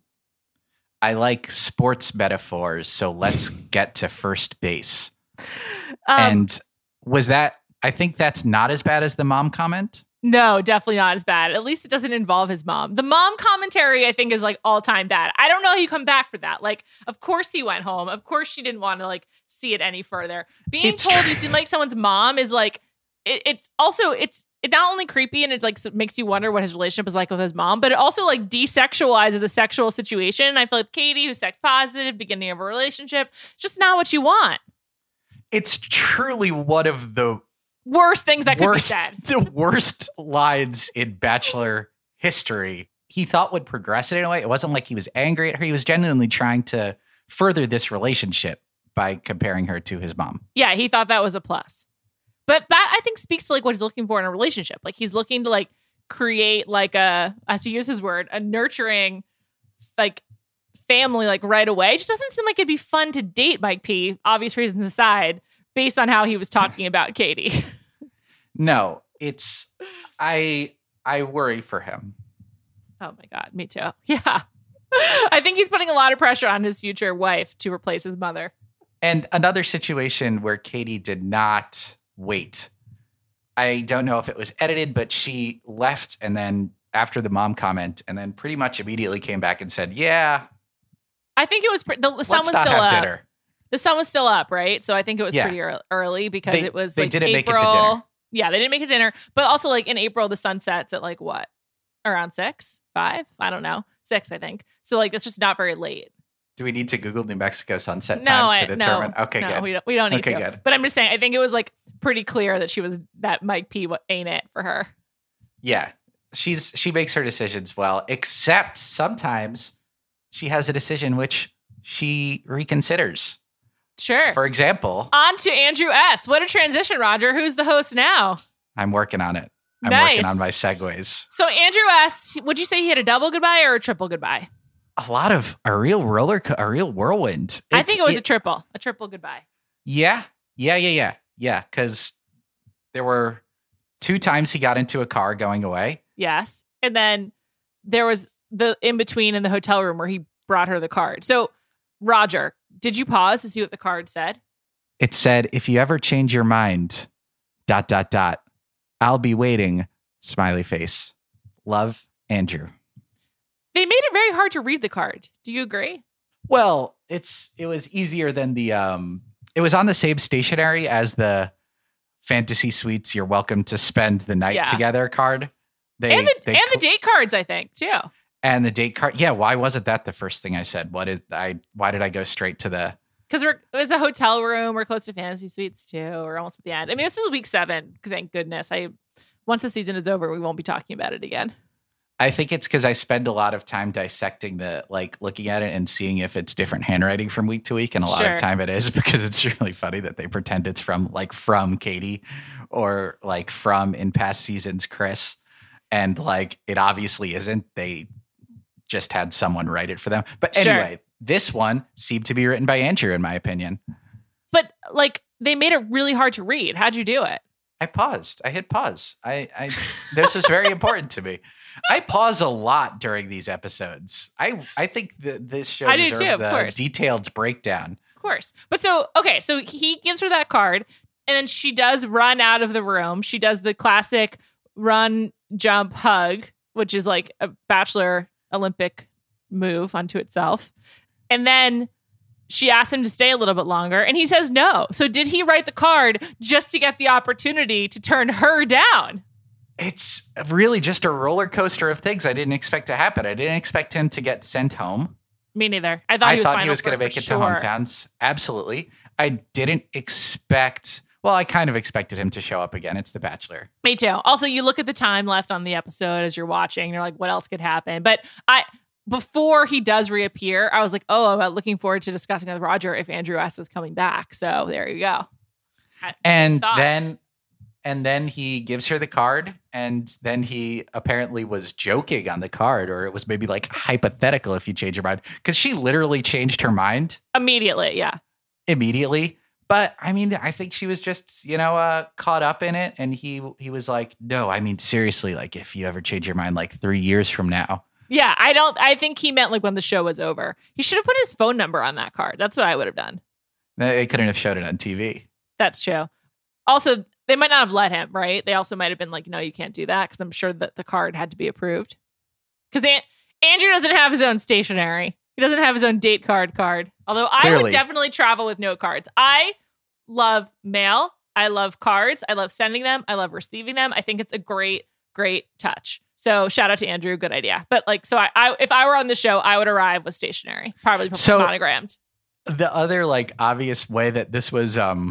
I like sports metaphors, so let's get to first base. Um, and was that, I think that's not as bad as the mom comment? No, definitely not as bad. At least it doesn't involve his mom. The mom commentary, I think, is like all-time bad. I don't know how you come back for that. Like, of course he went home. Of course she didn't want to, like, see it any further. Being it's told true. you seem like someone's mom is, like, It, it's also, it's it not only creepy and it like makes you wonder what his relationship is like with his mom, but it also like desexualizes a sexual situation. I feel like Katie, who's sex positive, beginning of a relationship, it's just not what you want. It's truly one of the worst things that worst, could be said. The worst lines in Bachelor history. He thought would progress it in a way. It wasn't like he was angry at her. He was genuinely trying to further this relationship by comparing her to his mom. Yeah, he thought that was a plus. But that, I think, speaks to like what he's looking for in a relationship. Like he's looking to like create like a, as to use his word, a nurturing like family like right away. It just doesn't seem like it'd be fun to date Mike P, obvious reasons aside, based on how he was talking about Katie. No, it's, I, I worry for him. Oh my God, me too. Yeah. I think he's putting a lot of pressure on his future wife to replace his mother. And another situation where Katie did not wait. I don't know if it was edited, but she left and then after the mom comment and then pretty much immediately came back and said, yeah. I think it was, pre- the sun let's was not still have up. Dinner. the sun was still up, right? So I think it was Yeah. pretty ear- early because They- it was they like didn't make it April. to dinner. Yeah, they didn't make it dinner. But also like in April, the sun sets at like what? Around six, five? I don't know. Six, I think. So like it's just not very late. Do we need to Google New Mexico sunset No, times I, to determine? no, okay, no, good. We don't, we don't need Okay, to. good. But I'm just saying, I think it was like pretty clear that she was that Mike P wa- ain't it for her. Yeah, she's she makes her decisions well, except sometimes she has a decision which she reconsiders. Sure. For example, On to Andrew S. What a transition, Roger. Who's the host now? I'm working on it. I'm Nice. working on my segues. So Andrew S. Would you say he had a double goodbye or a triple goodbye? A lot of a real roller, co- a real whirlwind. I It's- think it was a triple, a triple goodbye. Yeah, yeah, yeah, yeah, yeah. Because there were two times he got into a car going away. Yes. And then there was the in between in the hotel room where he brought her the card. So, Roger, did you pause to see what the card said? It said, "If you ever change your mind, dot dot dot, I'll be waiting." Smiley face. Love, Andrew. They made it very hard to read the card. Do you agree? Well, it's it was easier than the um. It was on the same stationery as the Fantasy Suites "You're welcome to spend the night Yeah. together" card. They, and the they and the cl- date cards, I think, too. and the date card. Yeah, why wasn't that the first thing I said? What is I? Why did I go straight to the? Because we're it's a hotel room. We're close to Fantasy Suites too. We're almost at the end. I mean, this is week seven. Thank goodness. I once the season is over, we won't be talking about it again. I think it's because I spend a lot of time dissecting the, like looking at it and seeing if it's different handwriting from week to week. And a lot Sure. of time it is, because it's really funny that they pretend it's from like from Katie or like from in past seasons, Chris. And like, it obviously isn't. They just had someone write it for them. But Sure. anyway, this one seemed to be written by Andrew, in my opinion. But like, they made it really hard to read. How'd you do it? I paused. I hit pause. I, I this was very important to me. I pause a lot during these episodes. I I think that this show I do deserves too, of the course. detailed breakdown. Of course. But so, okay, so he gives her that card and then she does run out of the room. She does the classic run, jump, hug, which is like a Bachelor Olympic move unto itself. And then she asks him to stay a little bit longer and he says no. So did he write the card just to get the opportunity to turn her down? It's really just a roller coaster of things I didn't expect to happen. I didn't expect him to get sent home. Me neither. I thought I he was, thought he final was going to for make it sure. to hometowns. Absolutely. I didn't expect, well, I kind of expected him to show up again. It's The Bachelor. Me too. Also, you look at the time left on the episode as you're watching, and you're like, what else could happen? But I, before he does reappear, I was like, oh, I'm looking forward to discussing with Roger if Andrew S is coming back. So there you go. I- And thought. then and then he gives her the card, and then he apparently was joking on the card, or it was maybe like hypothetical if you change your mind, because she literally changed her mind Immediately, yeah. immediately. But I mean, I think she was just, you know, uh, caught up in it, and he he was like, no, I mean, seriously, like if you ever change your mind like three years from now. Yeah, I don't, I think he meant like when the show was over. He should have put his phone number on that card. That's what I would have done. They couldn't have showed it on T V. That's true. Also, they might not have let him, right? They also might have been like, no, you can't do that, because I'm sure that the card had to be approved. Because An- Andrew doesn't have his own stationery. He doesn't have his own date card card. Although I Clearly. would definitely travel with note cards. I love mail. I love cards. I love sending them. I love receiving them. I think it's a great, great touch. So shout out to Andrew. Good idea. But like, so I, I if I were on the show, I would arrive with stationery, probably So- monogrammed. The other like obvious way that this was um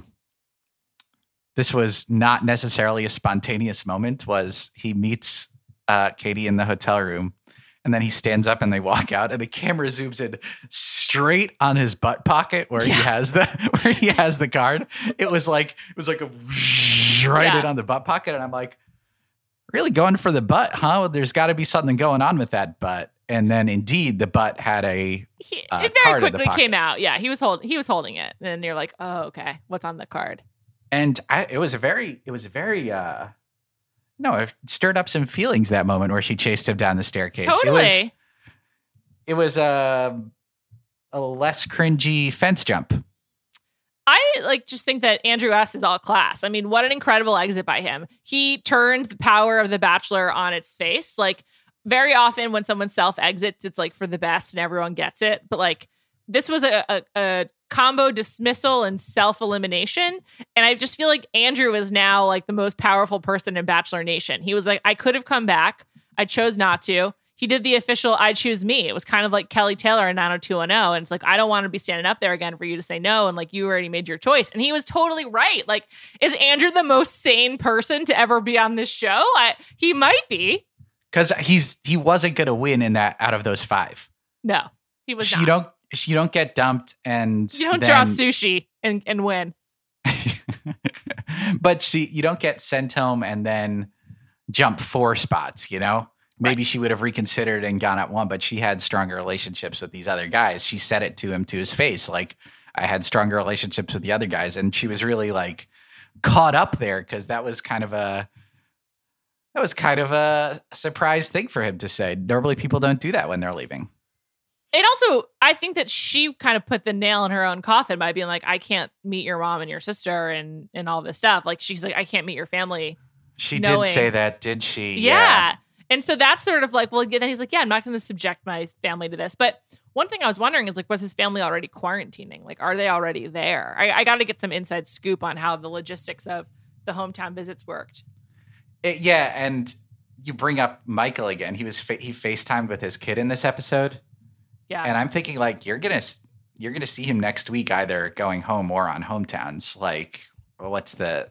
this was not necessarily a spontaneous moment was he meets uh Katie in the hotel room, and then he stands up and they walk out, and the camera zooms in straight on his butt pocket where Yeah. he has the where he has the card. It was like it was like a right Yeah. in on the butt pocket, and I'm like, really going for the butt, huh? Well, there's got to be something going on with that butt. And then indeed the butt had a He, uh, it very card in the quickly pocket. came out. Yeah, he was holding he was holding it, and you're like, oh, okay, what's on the card? And I, it was a very, it was a very, uh, no, it stirred up some feelings that moment where she chased him down the staircase. Totally. It was, it was a, a less cringy fence jump. I like just think that Andrew S is all class. I mean, what an incredible exit by him. He turned the power of The Bachelor on its face. Like, very often when someone self exits, it's like for the best and everyone gets it. But like, this was a, a, a combo dismissal and self-elimination. And I just feel like Andrew is now like the most powerful person in Bachelor Nation. He was like, I could have come back. I chose not to. He did the official I choose me. It was kind of like Kelly Taylor in nine oh two one oh. And it's like, I don't want to be standing up there again for you to say no. And like, you already made your choice. And he was totally right. Like, is Andrew the most sane person to ever be on this show? I, he might be. Because he's he wasn't going to win in that out of those five. No, he was not. You don't, you don't get dumped and you don't then, draw sushi and, and win. But see, you don't get sent home and then jump four spots, you know? Maybe right. She would have reconsidered and gone at one, but she had stronger relationships with these other guys. She said it to him to his face. Like, I had stronger relationships with the other guys. And she was really like caught up there because that was kind of a, that was kind of a surprise thing for him to say. Normally people don't do that when they're leaving. And also, I think that she kind of put the nail in her own coffin by being like, I can't meet your mom and your sister and, and all this stuff. Like, she's like, I can't meet your family. She knowing. did say that, did she? Yeah. yeah. And so that's sort of like, well, then he's like, yeah, I'm not going to subject my family to this. But one thing I was wondering is like, was his family already quarantining? Like, are they already there? I, I got to get some inside scoop on how the logistics of the hometown visits worked. It, yeah. And you bring up Michael again. He was, fa- he FaceTimed with his kid in this episode. Yeah. And I'm thinking like, you're going to, you're going to see him next week, either going home or on hometowns. Like, what's the,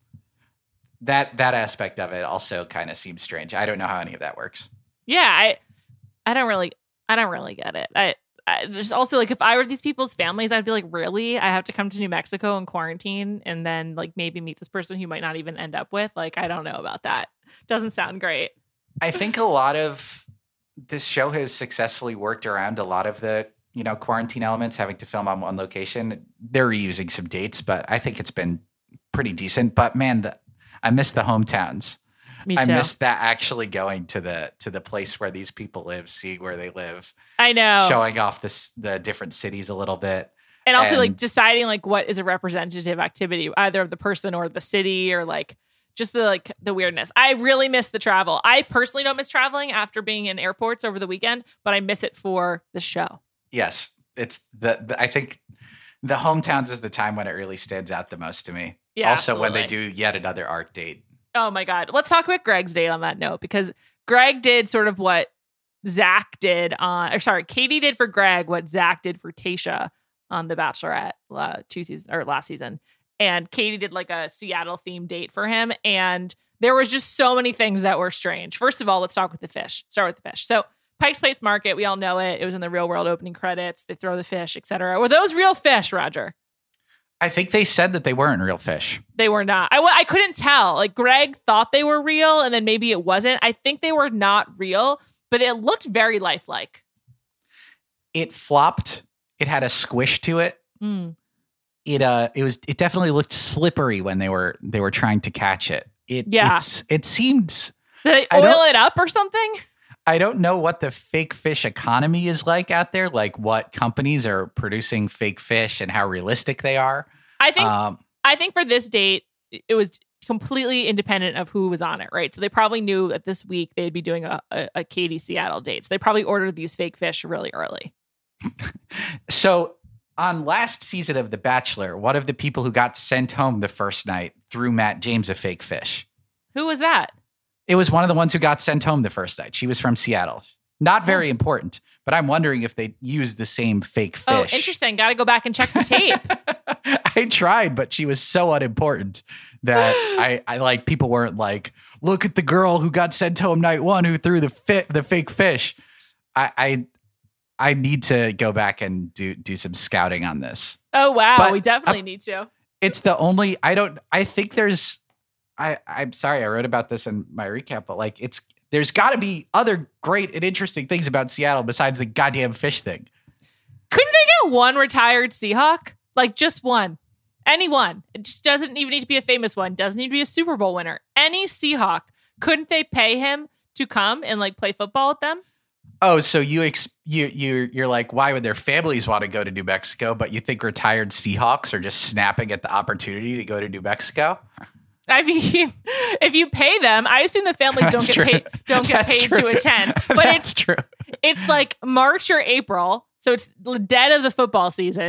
That that aspect of it also kind of seems strange. I don't know how any of that works. Yeah, I I don't really I don't really get it. I, I just also like if I were these people's families, I'd be like, really? I have to come to New Mexico and quarantine and then like maybe meet this person who might not even end up with. Like, I don't know about that. Doesn't sound great. I think a lot of this show has successfully worked around a lot of the, you know, quarantine elements, having to film on one location. They're reusing some dates, but I think it's been pretty decent. But man, the I miss the hometowns. Me too. I miss that actually going to the to the place where these people live, see where they live. I know. Showing off this, the different cities a little bit. And also and, like deciding like what is a representative activity, either of the person or the city, or like just the like the weirdness. I really miss the travel. I personally don't miss traveling after being in airports over the weekend, but I miss it for the show. Yes. It's the, the I think the hometowns is the time when it really stands out the most to me. Yeah, also, absolutely. when they do yet another art date. Oh my God. Let's talk about Greg's date on that note, because Greg did sort of what Zach did on, or sorry, Katie did for Greg what Zach did for Tayshia on The Bachelorette uh, two seasons or last season. And Katie did like a Seattle themed date for him. And there was just so many things that were strange. First of all, let's talk with the fish. Start with the fish. So Pike's Place Market, we all know it. It was in the Real World opening credits. They throw the fish, et cetera. Were those real fish, Roger? I think they said that they weren't real fish. They were not. I, I couldn't tell. Like, Greg thought they were real, and then maybe it wasn't. I think they were not real, but it looked very lifelike. It flopped. It had a squish to it. Mm. It uh, it was. It definitely looked slippery when they were they were trying to catch it. It yeah. It's, it seemed. Did they oil it up or something? I don't know what the fake fish economy is like out there, like what companies are producing fake fish and how realistic they are. I think um, I think for this date, it was completely independent of who was on it, right? So they probably knew that this week they'd be doing a, a, a Katie Seattle date. So they probably ordered these fake fish really early. So on last season of The Bachelor, one of the people who got sent home the first night threw Matt James a fake fish. Who was that? It was one of the ones who got sent home the first night. She was from Seattle. Not very important, but I'm wondering if they used the same fake fish. Oh, interesting. Got to go back and check the tape. I tried, but she was so unimportant that I, I like people weren't like, look at the girl who got sent home night one who threw the fit the fake fish. I I, I need to go back and do do some scouting on this. Oh wow, but, we definitely uh, need to. It's the only I don't I think there's I, I'm sorry, I wrote about this in my recap, but like it's there's got to be other great and interesting things about Seattle besides the goddamn fish thing. Couldn't they get one retired Seahawk? Like just one. Anyone. It just doesn't even need to be a famous one. Doesn't need to be a Super Bowl winner. Any Seahawk. Couldn't they pay him to come and like play football with them? Oh, so you ex- you you you're like, why would their families want to go to New Mexico? But you think retired Seahawks are just snapping at the opportunity to go to New Mexico? I mean, if you pay them, I assume the families don't get true. paid don't get That's paid true. to attend. But That's it's true. It's like March or April, so it's the dead of the football season,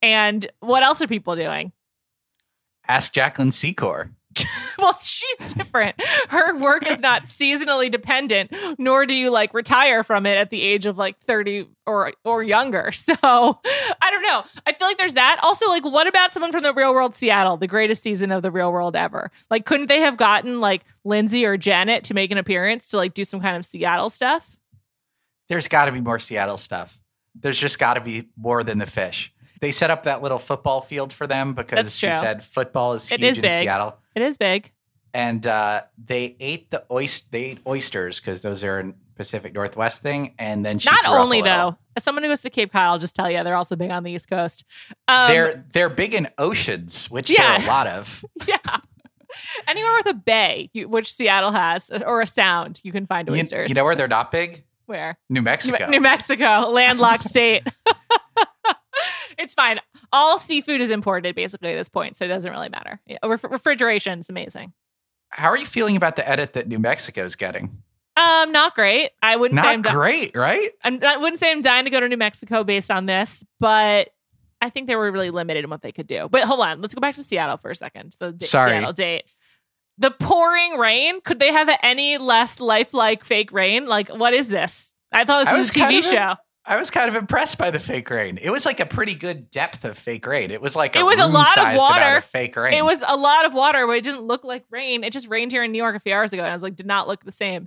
And what else are people doing? Ask Jacqueline Secor. Well, she's different. Her work is not seasonally dependent, nor do you like retire from it at the age of like thirty or or younger. So I don't know. I feel like there's that. Also, like, what about someone from the Real World Seattle, the greatest season of the Real World ever? Like, couldn't they have gotten like Lindsay or Janet to make an appearance to like do some kind of Seattle stuff? There's got to be more Seattle stuff. There's just got to be more than the fish. They set up that little football field for them because That's she true. said football is It huge is in big. Seattle. It is big. And uh, they ate the oyster. They ate oysters because those are a Pacific Northwest thing. And then she Not threw up only a little. though, as someone who goes to Cape Cod, I'll just tell you, they're also big on the East Coast. Um, they're they're big in oceans, which Yeah. there are a lot of. yeah. Anywhere with a bay, you, which Seattle has, or a sound, you can find You, oysters. you know where they're not big? Where? New New, Mexico. New Mexico, landlocked state. It's fine. All seafood is imported basically at this point, so it doesn't really matter. Yeah, ref- refrigeration is amazing. How are you feeling about the edit that New Mexico's getting? Um, not great. I wouldn't say I'm Not di- great, right? I'm, I wouldn't say I'm dying to go to New Mexico based on this, but I think they were really limited in what they could do. But hold on, let's go back to Seattle for a second. The d- Sorry. Seattle date. The pouring rain. Could they have any less lifelike fake rain? Like, what is this? I thought I this was was a T V kind of show. I was kind of impressed by the fake rain. It was like a pretty good depth of fake rain. It was like a It was a lot of room-sized amount water. of fake rain. It was a lot of water, but it didn't look like rain. It just rained here in New York a few hours ago, and I was like, did not look the same.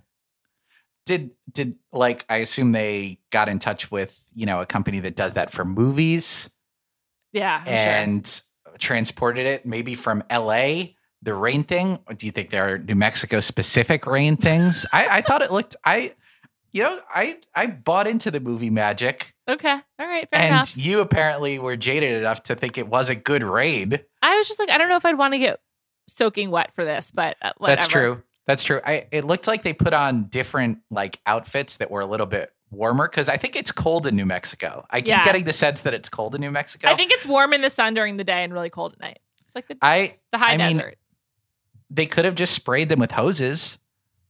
Did did like I assume they got in touch with, you know, a company that does that for movies Yeah, I'm sure. and transported it maybe from L A, the rain thing? Or do you think there are New Mexico specific rain things? I, I thought it looked I you know, I I bought into the movie magic. Okay, all right, fair And enough. you apparently were jaded enough to think it was a good raid. I was just like, I don't know if I'd want to get soaking wet for this, but uh, whatever. That's true. That's true. I it looked like they put on different like outfits that were a little bit warmer because I think it's cold in New Mexico. I keep Yeah. getting the sense that it's cold in New Mexico. I think it's warm in the sun during the day and really cold at night. It's like the, I- the high I mean, desert. they could have just sprayed them with hoses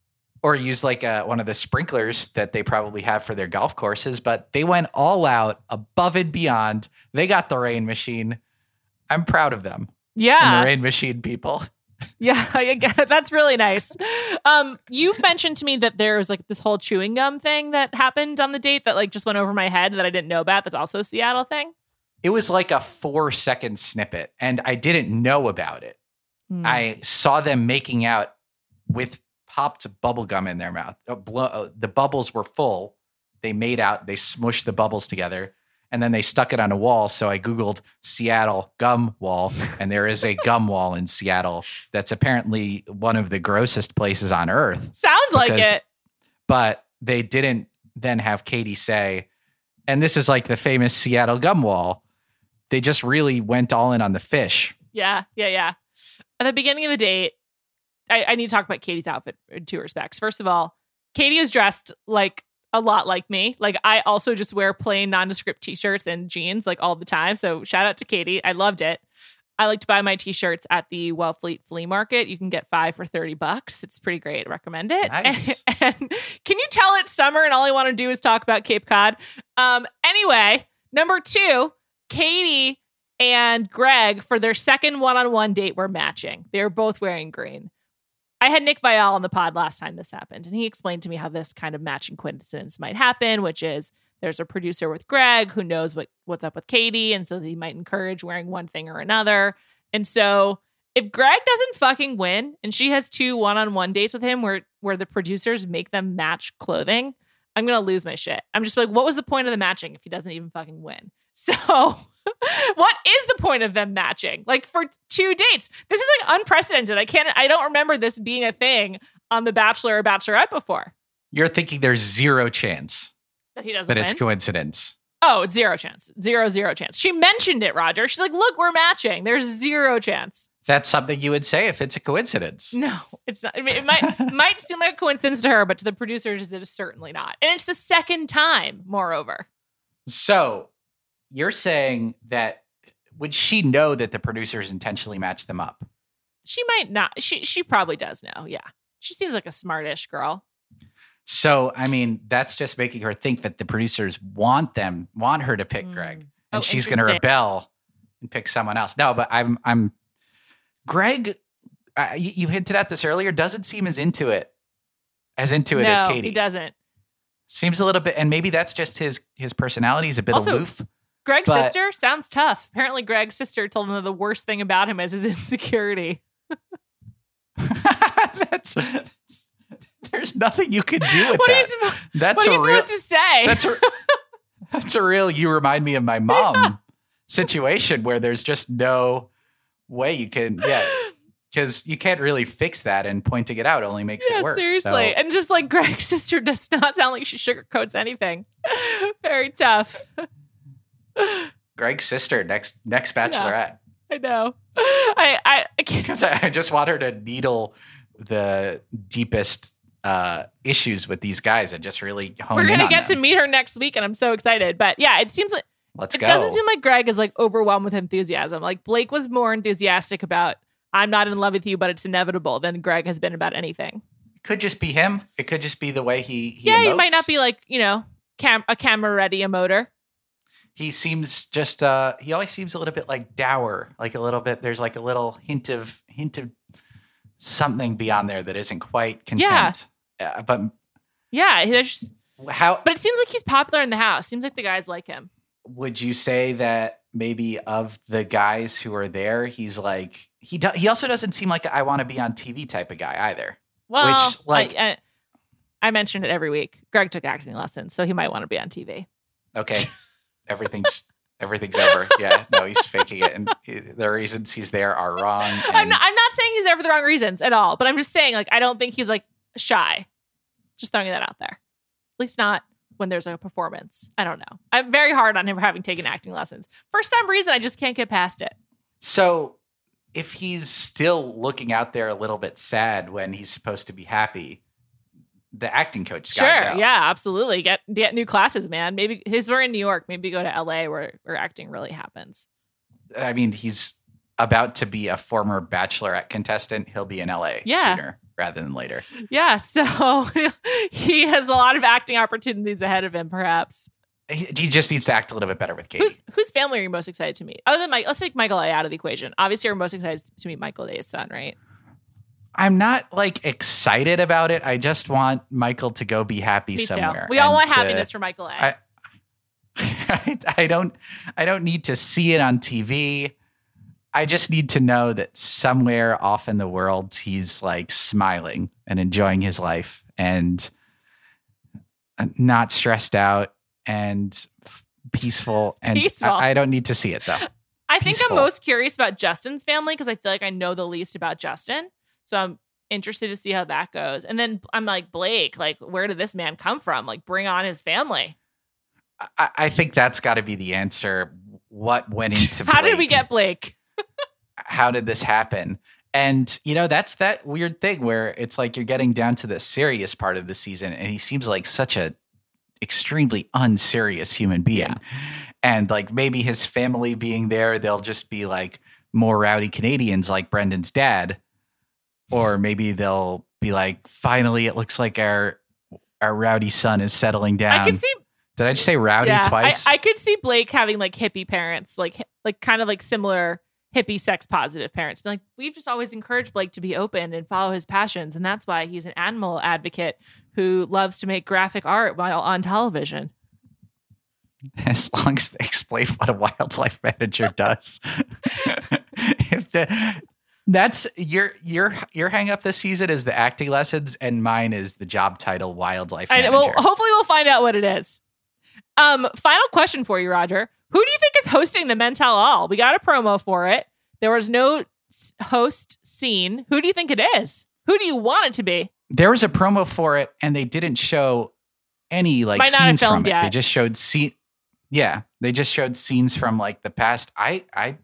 or used like uh, one of the sprinklers that they probably have for their golf courses, but they went all out above and beyond. They got the rain machine. I'm proud of them. And Yeah. the rain machine people. Yeah, I get- that's really nice. Um, you mentioned to me that there was like this whole chewing gum thing that happened on the date that like just went over my head that I didn't know about. That's also a Seattle thing. It was like a four second snippet and I didn't know about it. Hmm. I saw them making out with popped bubble gum in their mouth. Uh, blo- uh, the bubbles were full. They made out, they smushed the bubbles together, and then they stuck it on a wall. So I Googled Seattle gum wall, and there is a gum wall in Seattle that's apparently one of the grossest places on earth. Sounds like because- it. But they didn't then have Katie say, and this is like the famous Seattle gum wall. They just really went all in on the fish. Yeah, yeah, yeah. At the beginning of the date, I, I need to talk about Katie's outfit in two respects. First of all, Katie is dressed like a lot like me. Like I also just wear plain nondescript t-shirts and jeans like all the time. So shout out to Katie. I loved it. I like to buy my t-shirts at the Wellfleet Flea Market. You can get five for thirty bucks. It's pretty great. I recommend it. Nice. And, and can you tell it's summer and all I want to do is talk about Cape Cod? Um, anyway, number two, Katie and Greg for their second one-on-one date were matching. They were both wearing green. I had Nick Viall on the pod last time this happened, and he explained to me how this kind of matching coincidence might happen, which is there's a producer with Greg who knows what, what's up with Katie, and so he might encourage wearing one thing or another. And so if Greg doesn't fucking win, and she has two one-on-one dates with him where, where the producers make them match clothing, I'm going to lose my shit. I'm just like, what was the point of the matching if he doesn't even fucking win? So what is the point of them matching? Like for two dates, this is like unprecedented. I can't, I don't remember this being a thing on The Bachelor or Bachelorette before. You're thinking there's zero chance That he doesn't that win? it's coincidence. Oh, it's zero chance. Zero, zero chance. She mentioned it, Roger. She's like, look, we're matching. There's zero chance. That's something you would say if it's a coincidence. No, it's not. I mean, it might might seem like a coincidence to her, but to the producers, it is certainly not. And it's the second time, moreover. So you're saying that would she know that the producers intentionally matched them up? She might not. She she probably does know. Yeah. She seems like a smartish girl. So, I mean, that's just making her think that the producers want them, want her to pick Mm. Greg. Oh, And she's going to interesting. rebel and pick someone else. No, but I'm I'm Greg. Uh, you, you hinted at this earlier. Doesn't seem as into it as into it no, as Katie. he doesn't. Seems a little bit, and maybe that's just his his personality. He's a bit Also, aloof. Greg's but, sister sounds tough. Apparently, Greg's sister told him that the worst thing about him is his insecurity. that's, that's there's nothing you can do with what that. Are you supposed, that's what a are you real, supposed to say? That's a, that's a real. You remind me of my mom situation where there's just no way you can. Yeah. Because you can't really fix that, and pointing it out only makes yeah, it worse. Seriously. So. And just like Greg's sister does not sound like she sugarcoats anything. Very tough. Greg's sister, next next bachelorette. Yeah, I know. I I, I can't. Because I, I just want her to needle the deepest uh, issues with these guys and just really hone We're in gonna on get them. to meet her next week, and I'm so excited. But yeah, it seems like Let's it go. doesn't seem like Greg is like overwhelmed with enthusiasm. Like Blake was more enthusiastic about I'm not in love with you, but it's inevitable than Greg has been about anything. It could just be him. It could just be the way he, he Yeah, emotes. he might not be like, you know, cam- a camera ready emoter. He seems just uh he always seems a little bit like dour, like a little bit there's like a little hint of hint of something beyond there that isn't quite content. Yeah. Uh, but yeah, there's how But it seems like he's popular in the house. Seems like the guys like him. Would you say that maybe of the guys who are there, he's like he do, he also doesn't seem like a I want to be on T V type of guy either. Well, Which, like I, I, I mentioned it every week. Greg took acting lessons, so he might want to be on T V. Okay. Everything's everything's over. Yeah, no, he's faking it, and he, the reasons he's there are wrong. And I'm not, I'm not saying he's there for the wrong reasons at all, but I'm just saying, like, I don't think he's like shy. Just throwing that out there. At least not when there's a performance. I don't know. I'm very hard on him for having taken acting lessons. For some reason, I just can't get past it. So, if he's still looking out there a little bit sad when he's supposed to be happy, the acting coach Sure. gotta go. Yeah, absolutely. Get get new classes, man. Maybe his we're in New York. Maybe go to L A where, where acting really happens. I mean, he's about to be a former Bachelorette contestant. He'll be in L A Yeah. sooner rather than later. Yeah, so he has a lot of acting opportunities ahead of him, perhaps. He, he just needs to act a little bit better with Katie. Who's, whose family are you most excited to meet? Other than Mike, let's take Michael A out of the equation. Obviously, you're most excited to meet Michael A's son, right? I'm not like excited about it. I just want Michael to go be happy Me somewhere. too. We all and want to- happiness for Michael A. I, I, I don't I don't need to see it on T V. I just need to know that somewhere off in the world he's like smiling and enjoying his life and not stressed out and peaceful. And Peaceful. I, I don't need to see it though. I think Peaceful. I'm most curious about Justin's family because I feel like I know the least about Justin. So I'm interested to see how that goes. And then I'm like, Blake, like, where did this man come from? Like, bring on his family. I, I think that's got to be the answer. What went into How did we Blake? get Blake? How did this happen? And, you know, that's that weird thing where it's like you're getting down to the serious part of the season and he seems like such a extremely unserious human being. Yeah. And like maybe his family being there, they'll just be like more rowdy Canadians like Brendan's dad. Or maybe they'll be like, finally, it looks like our our rowdy son is settling down. I could see. Did I just say rowdy Yeah, twice? I, I could see Blake having like hippie parents, like like kind of like similar hippie sex positive parents. Be like, we've just always encouraged Blake to be open and follow his passions, and that's why he's an animal advocate who loves to make graphic art while on television. As long as they explain what a wildlife manager does. If the, that's your your your hang up this season is the acting lessons, and mine is the job title wildlife I, manager. well, hopefully we'll find out what it is. Um, final question for you, Roger. Who do you think is hosting the Men Tell All? We got a promo for it. There was no s- host seen. Who do you think it is? Who do you want it to be? There was a promo for it, and they didn't show any like Might not have scenes from filmed it. yet. They just showed scene. Yeah, they just showed scenes from like the past. I I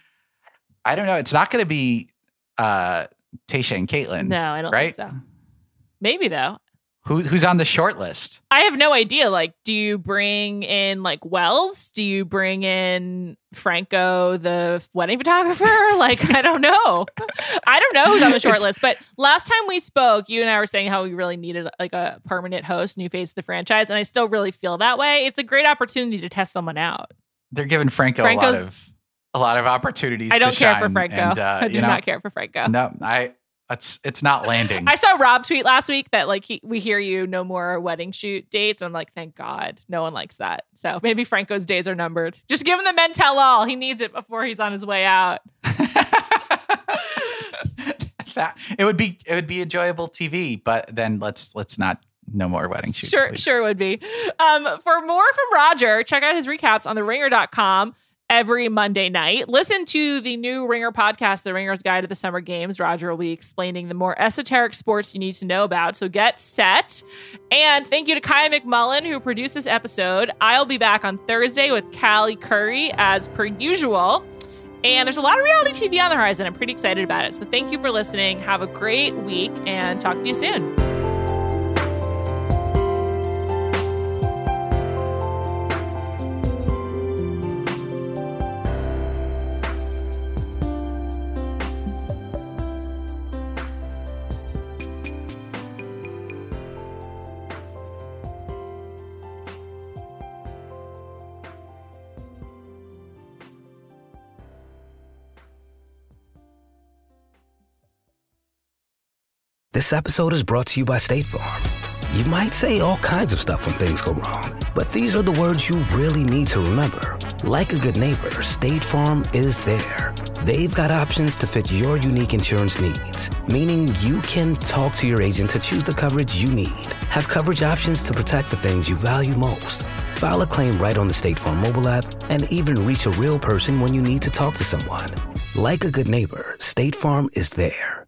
I don't know. It's not going to be uh, Tayshia and Caitlin. No, I don't right? think so. Maybe though. Who who's on the short list? I have no idea. Like, do you bring in like Wells? Do you bring in Franco, the wedding photographer? Like, I don't know. I don't know who's on the short It's- list. But last time we spoke, you and I were saying how we really needed like a permanent host, new face of the franchise, and I still really feel that way. It's a great opportunity to test someone out. They're giving Franco Franco's- a lot of a lot of opportunities. I don't to care shine, for Franco. And, uh, I do you know, not care for Franco. No, I. It's it's not landing. I saw Rob tweet last week that like he, we hear you no more wedding shoot dates. I'm like, thank God, no one likes that. So maybe Franco's days are numbered. Just give him the men tell all. He needs it before he's on his way out. That it would be it would be enjoyable T V, but then let's let's not no more wedding shoots. Sure, please. sure would be. Um, for more from Roger, check out his recaps on the ringer dot com. Every Monday night. Listen to the new Ringer podcast, The Ringer's Guide to the Summer Games. Roger will be explaining the more esoteric sports you need to know about, so get set. And thank you to Kaya McMullen, who produced this episode. I'll be back on Thursday with Callie Curry, as per usual. And there's a lot of reality T V on the horizon. I'm pretty excited about it. So thank you for listening. Have a great week, and talk to you soon. This episode is brought to you by State Farm. You might say all kinds of stuff when things go wrong, but these are the words you really need to remember. Like a good neighbor, State Farm is there. They've got options to fit your unique insurance needs, meaning you can talk to your agent to choose the coverage you need. Have coverage options to protect the things you value most. File a claim right on the State Farm mobile app, and even reach a real person when you need to talk to someone. Like a good neighbor, State Farm is there.